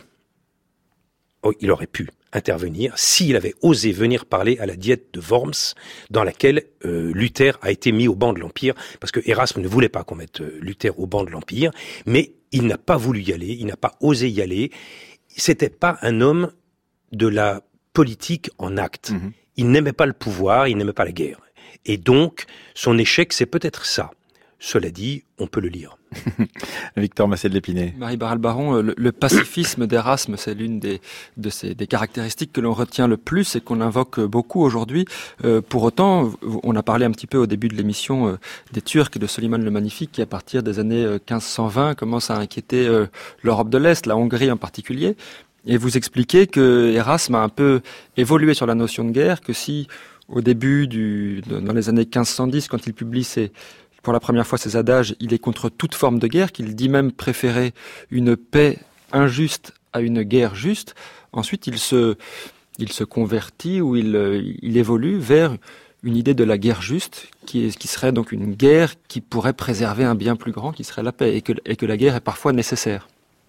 oh, il aurait pu intervenir s'il avait osé venir parler à la diète de Worms, dans laquelle euh, Luther a été mis au banc de l'Empire, parce que Erasme ne voulait pas qu'on mette euh, Luther au banc de l'Empire, mais il n'a pas voulu y aller, il n'a pas osé y aller. C'était pas un homme de la politique en acte. Mmh. Il n'aimait pas le pouvoir, il n'aimait pas la guerre. Et donc, son échec, c'est peut-être ça. Cela dit, on peut le lire. Victor Massé-de-L'Épinay. Marie Barral-Baron, le, le pacifisme d'Erasme, c'est l'une des, de ces, des caractéristiques que l'on retient le plus et qu'on invoque beaucoup aujourd'hui. Euh, pour autant, on a parlé un petit peu au début de l'émission euh, des Turcs et de Soliman le Magnifique qui, à partir des années euh, quinze cent vingt, commencent à inquiéter euh, l'Europe de l'Est, la Hongrie en particulier. Et vous expliquez que Erasme a un peu évolué sur la notion de guerre, que si au début du, dans les années quinze cent dix, quand il publie ses pour la première fois ses adages, il est contre toute forme de guerre, qu'il dit même préférer une paix injuste à une guerre juste. Ensuite, il se, il se convertit ou il, il évolue vers une idée de la guerre juste, qui, est, qui serait donc une guerre qui pourrait préserver un bien plus grand, qui serait la paix, et que, et que la guerre est parfois nécessaire.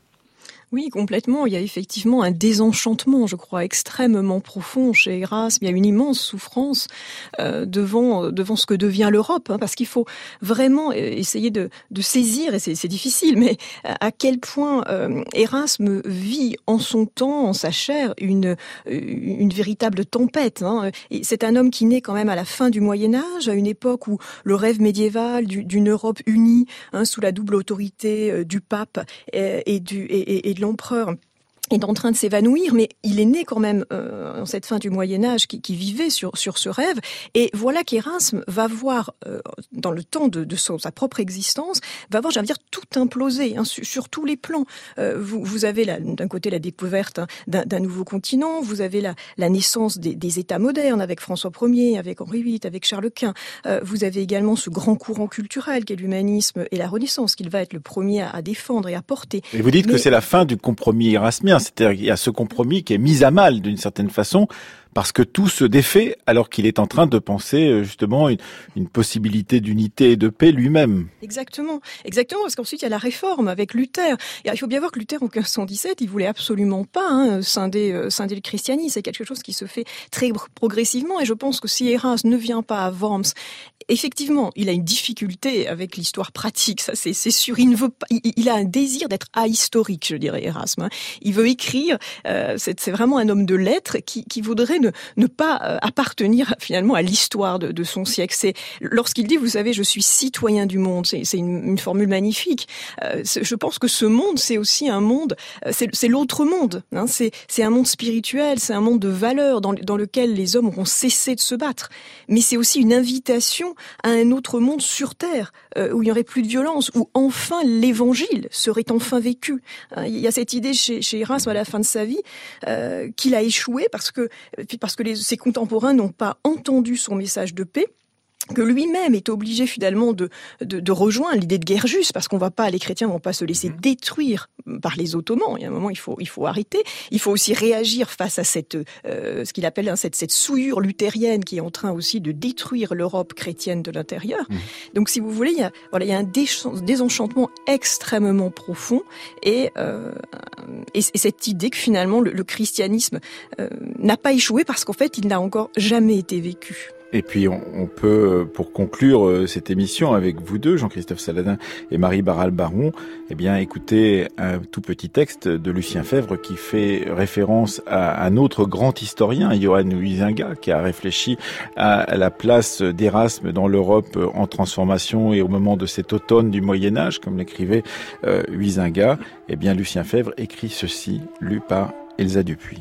Oui, complètement. Il y a effectivement un désenchantement, je crois, extrêmement profond chez Erasme. Il y a une immense souffrance euh, devant devant ce que devient l'Europe, hein, parce qu'il faut vraiment essayer de, de saisir, et c'est, c'est difficile, mais à quel point euh, Erasme vit en son temps, en sa chair, une une véritable tempête. Hein. Et c'est un homme qui naît quand même à la fin du Moyen Âge, à une époque où le rêve médiéval du, d'une Europe unie, hein, sous la double autorité euh, du pape et, et du et, et, et de l'empereur est en train de s'évanouir, mais il est né quand même euh, en cette fin du Moyen-Âge qui, qui vivait sur, sur ce rêve. Et voilà qu'Erasme va voir, euh, dans le temps de, de son, sa propre existence, va voir, j'allais dire, tout imploser, hein, sur, sur tous les plans. Euh, vous, vous avez la, d'un côté la découverte hein, d'un, d'un nouveau continent, vous avez la, la naissance des, des États modernes avec François Ier, avec Henri huit, avec Charles Quint. Euh, vous avez également ce grand courant culturel qu'est l'humanisme et la Renaissance, qu'il va être le premier à, à défendre et à porter. Et vous dites mais... que c'est la fin du compromis érasmien. C'est-à-dire qu'il y a ce compromis qui est mis à mal d'une certaine façon parce que tout se défait alors qu'il est en train de penser justement une, une possibilité d'unité et de paix lui-même. Exactement, exactement, parce qu'ensuite il y a la réforme avec Luther. Et il faut bien voir que Luther en quinze cent dix-sept, il voulait absolument pas hein, scinder, euh, scinder le christianisme. C'est quelque chose qui se fait très progressivement et je pense que si Erasme ne vient pas à Worms, effectivement, il a une difficulté avec l'histoire pratique, ça c'est, c'est sûr. Il ne veut pas, il, il a un désir d'être ahistorique, je dirais Erasme. Hein. Il veut écrire, euh, c'est, c'est vraiment un homme de lettres qui, qui voudrait ne, ne pas euh, appartenir finalement à l'histoire de, de son siècle. C'est lorsqu'il dit, vous savez, je suis citoyen du monde. C'est, c'est une, une formule magnifique. Euh, je pense que ce monde, c'est aussi un monde, euh, c'est, c'est l'autre monde. Hein, c'est, c'est un monde spirituel, c'est un monde de valeurs dans, dans lequel les hommes auront cessé de se battre. Mais c'est aussi une invitation à un autre monde sur Terre, euh, où il n'y aurait plus de violence, où enfin l'Évangile serait enfin vécu. Hein, il y a cette idée chez, chez Erasme à la fin de sa vie euh, qu'il a échoué parce que parce que les, ses contemporains n'ont pas entendu son message de paix, que lui-même est obligé finalement de, de, de rejoindre l'idée de guerre juste, parce qu'on va pas, les chrétiens vont pas se laisser détruire par les Ottomans. Il y a un moment, il faut, il faut arrêter. Il faut aussi réagir face à cette, euh, ce qu'il appelle hein, cette, cette souillure luthérienne qui est en train aussi de détruire l'Europe chrétienne de l'intérieur. Mmh. Donc, si vous voulez, il y a, voilà, il y a un désenchantement extrêmement profond et, euh, et, et cette idée que finalement le, le christianisme euh, n'a pas échoué parce qu'en fait, il n'a encore jamais été vécu. Et puis on, on peut, pour conclure cette émission avec vous deux, Jean-Christophe Saladin et Marie Barral-Baron, eh bien écouter un tout petit texte de Lucien Febvre qui fait référence à un autre grand historien, Johann Huizinga, qui a réfléchi à la place d'Erasme dans l'Europe en transformation et au moment de cet automne du Moyen-Âge, comme l'écrivait euh, Huizinga. Eh bien Lucien Febvre écrit ceci, lu par Elsa Dupuis.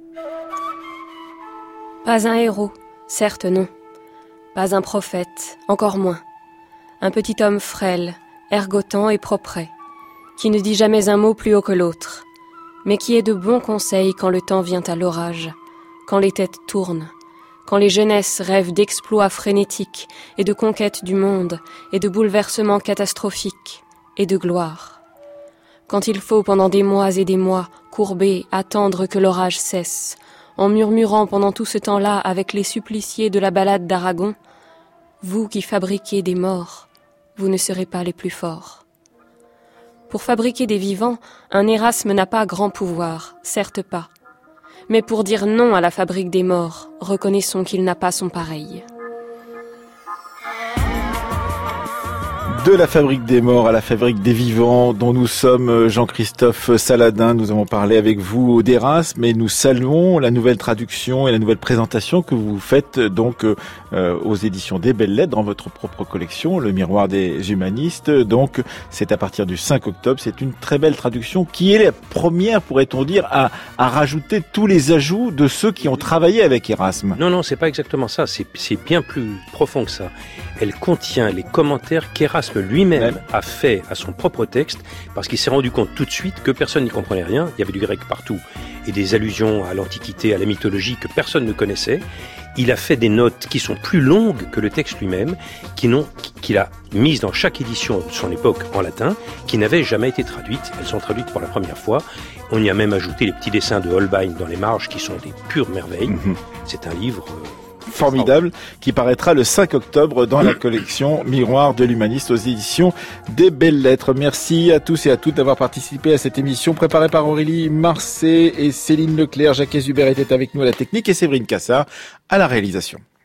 Pas un héros, certes non. Pas un prophète, encore moins. Un petit homme frêle, ergotant et propret, qui ne dit jamais un mot plus haut que l'autre, mais qui est de bons conseils quand le temps vient à l'orage, quand les têtes tournent, quand les jeunesses rêvent d'exploits frénétiques et de conquêtes du monde et de bouleversements catastrophiques et de gloire. Quand il faut pendant des mois et des mois courber, attendre que l'orage cesse, en murmurant pendant tout ce temps-là avec les suppliciés de la ballade d'Aragon, vous qui fabriquez des morts, vous ne serez pas les plus forts. Pour fabriquer des vivants, un Erasme n'a pas grand pouvoir, certes pas. Mais pour dire non à la fabrique des morts, reconnaissons qu'il n'a pas son pareil. De la fabrique des morts à la fabrique des vivants, dont nous sommes Jean-Christophe Saladin. Nous avons parlé avec vous d'Erasme, mais nous saluons la nouvelle traduction et la nouvelle présentation que vous faites donc euh, aux éditions des Belles Lettres dans votre propre collection, Le Miroir des Humanistes. Donc, c'est à partir du cinq octobre. C'est une très belle traduction qui est la première, pourrait-on dire, à, à rajouter tous les ajouts de ceux qui ont travaillé avec Erasme. Non, non, c'est pas exactement ça. C'est, c'est bien plus profond que ça. Elle contient les commentaires qu'Erasme lui-même a fait à son propre texte, parce qu'il s'est rendu compte tout de suite que personne n'y comprenait rien. Il y avait du grec partout et des allusions à l'Antiquité, à la mythologie que personne ne connaissait. Il a fait des notes qui sont plus longues que le texte lui-même, qui n'ont, qu'il a mises dans chaque édition de son époque en latin, qui n'avaient jamais été traduites. Elles sont traduites pour la première fois. On y a même ajouté les petits dessins de Holbein dans les marges qui sont des pures merveilles. Mmh. C'est un livre Euh, formidable, qui paraîtra le cinq octobre dans la collection Miroir de l'Humaniste aux éditions des Belles Lettres. Merci à tous et à toutes d'avoir participé à cette émission préparée par Aurélie Marcet et Céline Leclerc. Jacques Hubert était avec nous à la technique et Séverine Cassard à la réalisation.